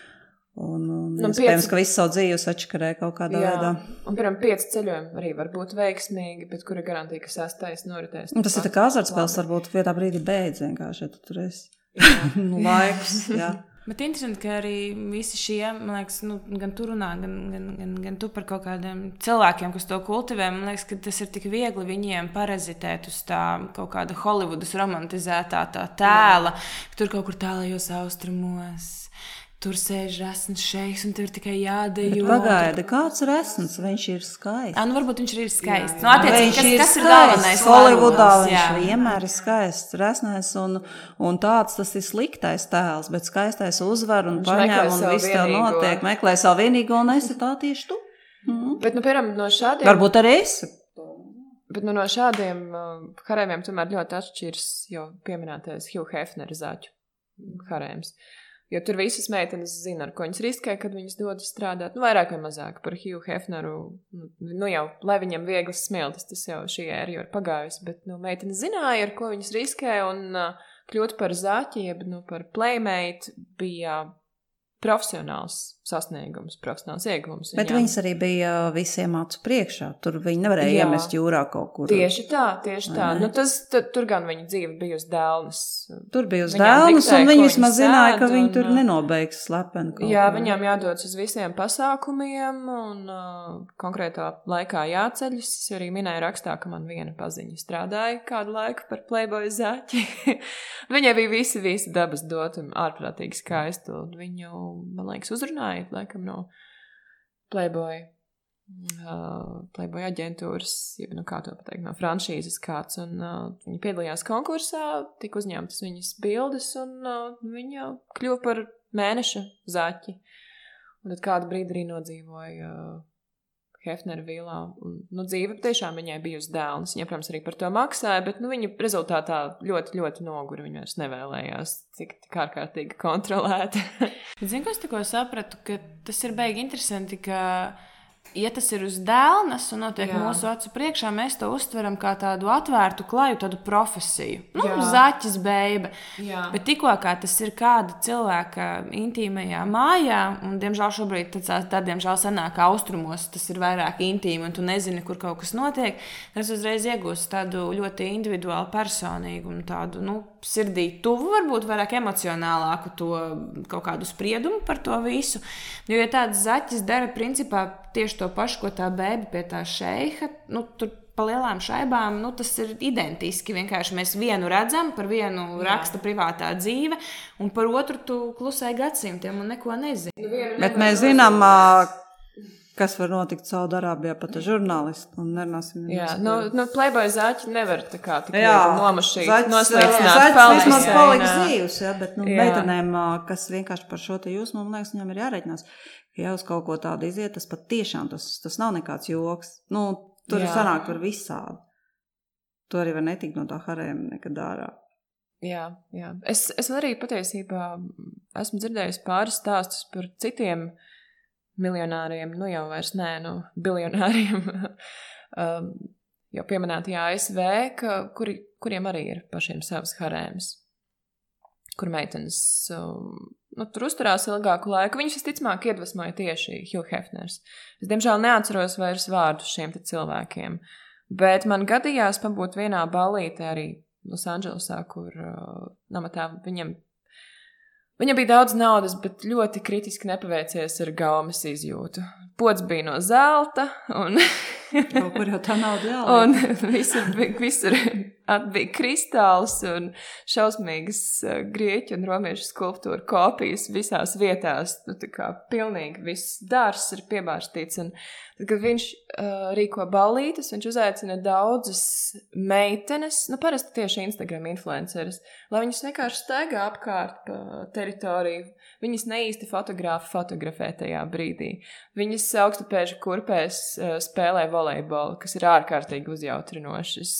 un iespējams, ka visu savu dzīvi atškarē kaut kādā veidā. Un, piemēram, 5 ceļojumi arī var būt veiksmīgi, bet kura garantija, ka 6. noritēs. Tas ir tā kā azartspēles, varbūt vietā brīdī beidz vienkārši, ja tu tur esi laikus, jā. Bet interesanti, ka arī visi šie, man liekas, gan tu runā, gan tu par kaut kādiem cilvēkiem, kas to kultivē, man liekas, ka tas ir tik viegli viņiem parazitēt uz tā kaut kāda Holivudas romantizētā tā tēla, ka tur kaut kur tālajos austrumos. Tur sēž resns šeiks, un tev ir tikai jādejo. Pagaidi, kāds resns? Viņš ir skaists. Varbūt viņš ir skaists. Attiecīgi, kas ir galvenais? Holivudā viņš vienmēr ir skaists, resnais, un tāds tas ir sliktais tēls, bet skaistais uzvar un paņem, un viss tev notiek. Meklē savu vienīgo, un esi tā tieši tu. Bet, piemēram, no šādiem... Varbūt arī esi. Bet no šādiem harēmiem tomēr ļoti atšķirs jau pieminētais Hugh Hefner zāķu harēms. Jo tur visas meitenes zina, ar ko viņas riskē, kad viņas dodas strādāt. Vairāk vai mazāk par Hugh Hefneru. Jau, lai viņam vieglas smiltis, tas jau šī ēra jau ir pagājusi. Bet meitenes zināja, ar ko viņas riskē, un kļūt par zāķi, jeb par playmate bija profesionāls sasniegums, profesionāls ieguvums. Bet viņas arī bija visiem acu priekšā. Tur viņi nevarēja iemest jūrā kaut kur. Tieši tā. Tur gan viņa dzīve bija uz dēlnes. Tur bija uz dēlnes, un viņi vismaz zināja, ka viņi tur nenobeigs slepeni. Jā, viņām jādodas uz visiem pasākumiem, un konkrētā laikā jāceļas. Es arī minēju rakstā, ka man viena paziņa strādāja kādu laiku par Playboy zāķi. Viņai bija visi dabas dotumi, ārprātīgi skaisti, un viņu, man liekas, uzrunāja, laikam, no Playboy aģentūras, jeb, kā to pateikt, no franšīzes kāds, un viņi piedalījās konkursā, tika uzņemtas viņas bildes, un viņa kļuva par mēneša zāķi. Un tad kādu brīdi arī nodzīvoja Hefnera vilā. Dzīve tiešām viņai bija uz dēlnes. Viņa, protams, arī par to maksāja, bet viņa rezultātā ļoti, ļoti nogura. Viņa vairs nevēlējās tik ārkārtīgi kontrolēta. Zinu, ko es tikko sapratu, ka tas ir baigi interesanti, ka ja tas ir uz dēlnes un notiek mūsu acu priekšā, mēs to uztveram kā tādu atvērtu klaju, tādu profesiju. Zaķis beiba. Bet tikko kā tas ir kāda cilvēka intīmajā mājā, un diemžēl šobrīd diemžēl sanāk austrumos, tas ir vairāk intīmi, un tu nezini, kur kaut kas notiek, tas uzreiz iegūst tādu ļoti individuālu personīgu un tādu, sirdī tuvu, varbūt vairāk emocionālāku to kaut kādu spriedumu par to visu. Jo, ja tāds zaķis dara principā tieši tieši to pašu, ko tā bēbe pie tā šeiha, tur pa lielām šaibām, tas ir identiski. Vienkārši mēs vienu redzam, par vienu raksta privātā dzīve, un par otru tu klusē gadsimtiem un neko nezini. Bet mēs zinām, kas var notikt Saudarābijā pat ar žurnālistu, un nerunāsim. Jā, Playboy zaķi nevar tā kā tikai nomašīt, noslīcināt. Zaķis vismaz paliks dzīvs, bet meitenēm, kas vienkārši par šo te jūsmu, man liekas, viņam ir jāreikinās. Ja uz kaut ko tādu iziet, tas pat tiešām, tas nav nekāds joks. Tur sanāk par visādi. Tu arī var netikt no tā harēma nekad ārā. Jā. Es arī patiesībā esmu dzirdējis pāris stāstus par citiem miljonāriem, jau vairs biljonāriem, jau pieminētajā ASV, kuriem arī ir pašiem savas harēmas, kur meitenes tur uzturās ilgāku laiku. Viņus visticamāk iedvesmoja tieši Hugh Hefners. Es, diemžēl, neatceros vairs vārdus šiem te cilvēkiem, bet man gadījās pabūt vienā ballītē arī Losandželosā, kur namatā viņam bija daudz naudas, bet ļoti kritiski nepaveicies ar gaumes izjūtu. Pods bija no zelta, un kur jau tā nauda jāliek. Un visur bija kristāls un šausmīgas grieķu un romiešu skulptūra kopijas visās vietās. Tā kā pilnīgi viss dārs ir piebārstīts. Un tad, kad viņš rīko ballītes, viņš uzaicina daudzas meitenes, parasti tieši Instagram influenceris, lai viņas vienkārši staigā apkārt pa teritoriju. Viņas neīsti fotografē tajā brīdī. Viņas augstupēžu kurpēs spēlē volejbolu, kas ir ārkārtīgi uzjautrinošas.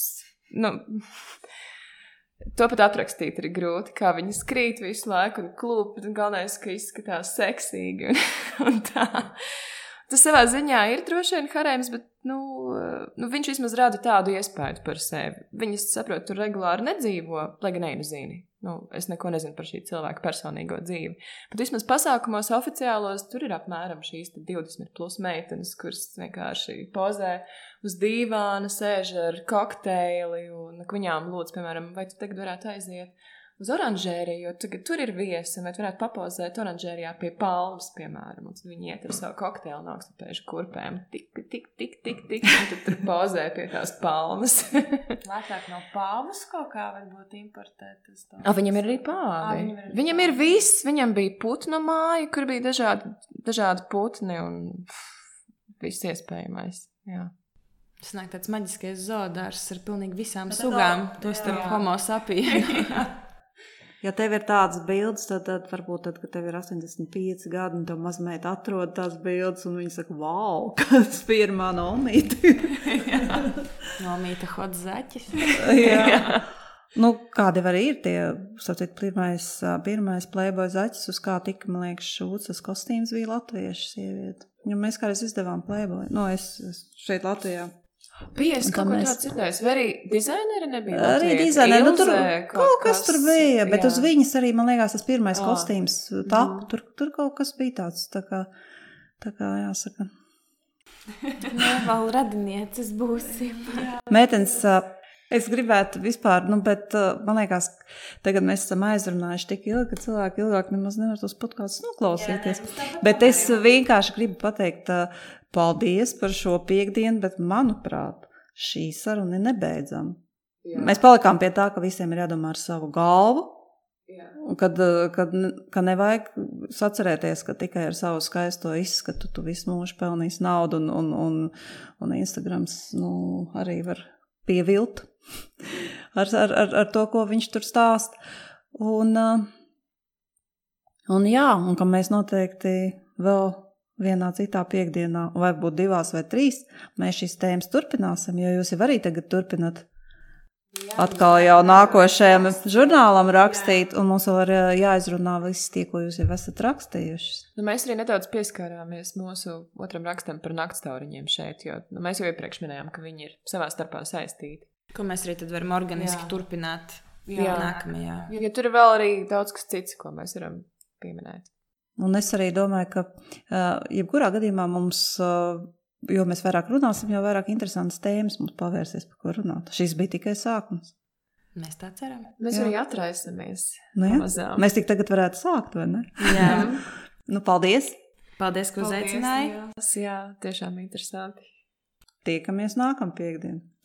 To pat aprakstīt ir grūti, kā viņas krīt visu laiku un klūp, bet galvenais, ka izskatās seksīgi un tā. Tas savā ziņā ir droši vien harēms, bet viņš vismaz rada tādu iespēju par sevi. Viņas, saprot, tur regulāri nedzīvo, lai gan zini. Es neko nezinu par šī cilvēka personīgo dzīvi. Bet vismaz pasākumos oficiālos tur ir apmēram šīs 20 plus meitenes, kuras vienkārši pozē uz dīvāna, sēž ar kokteili un viņām lūdz, piemēram, vai tu tagad varētu aiziet uz oranžēriju, jo tagad tur ir viesi, vai tu varētu papozēt oranžērijā pie palmas, piemēram, un tad viņi iet ar savu kokteili un augstupēžu kurpēm, tik, un tad tur pozē pie tās palmas. Lētāk no pāvus kaut kā varbūt importēt. Viņam ir arī pāvi. Viņam ir viss, viņam bija putnu māja, kur bija dažādi putni un viss iespējamais, jā. Tas nāk tāds maģiskais zoodārs ar pilnīgi visām sugām, to starp homo sapienu. Ja tev ir tādas bildes, tad varbūt, kad tev ir 85 gadi un tev mazmeita atrod tās bildes un viņi saka, wow, kas bija mana omīte. Omīte hot zaķis. Jā. Kādi arī ir tie, sapcīt, pirmais Playboy zaķis, uz kā tika, man liekas, Šūcas kostīms bija latviešu sieviete. Mēs kādreiz izdevām Playboy. Es šeit Latvijā. Bija es kaut ko tādu dzirdējis, vai arī dizaineri nebija Latvijas? Arī dizaineri, tur kaut kas tur bija, bet uz viņas arī, man liekas, tas pirmais kostīms tur kaut kas bija tāds, tā kā jāsaka. Vēl radinieces būsim. Mētens, es gribētu vispār, bet man liekas, tagad mēs esam aizrunājuši tik ilgi, ka cilvēki ilgāk nemaz nevar tos podkastus noklausīties. Bet es vienkārši gribu pateikt paldies par šo piekdienu, bet manuprāt, šī saruna ir nebeidzama. Mēs palikām pie tā, ka visiem ir jādomā ar savu galvu, ka nevajag sacerēties, ka tikai ar savu skaisto izskatu tu visu mūžu pelnīs naudu un Instagrams arī var pievilt ar to, ko viņš tur stāst. Un ka mēs noteikti vēl vienā citā piekdienā, vai būt 2 vai 3, mēs šīs tēmas turpināsim, jo jūs jau arī tagad turpināt atkal jau nākošajam žurnālam rakstīt, un mums vēl ir jāizrunā visi tie, ko jūs jau esat rakstījuši. Mēs arī nedaudz pieskārāmies mūsu otram rakstam par naktstauriņiem šeit, jo mēs jau iepriekš minējām, ka viņi ir savā starpā saistīti. Ko mēs arī tad varam organiski turpināt nākamajā. Jo tur ir vēl arī daudz kas cits, ko mēs varam pieminēt. Un es arī domāju, ka jebkurā gadījumā mums, jo mēs vairāk runāsim, jo vairāk interesantas tēmas mums pavērsies, par ko runāt. Šis bija tikai sākums. Mēs tā ceram. Mēs arī atraisamies. Mēs tik tagad varētu sākt, vai ne? Jā. Paldies! Paldies, ka uzaicināji. Jā, tiešām interesanti. Tiekamies nākamā piekdiena.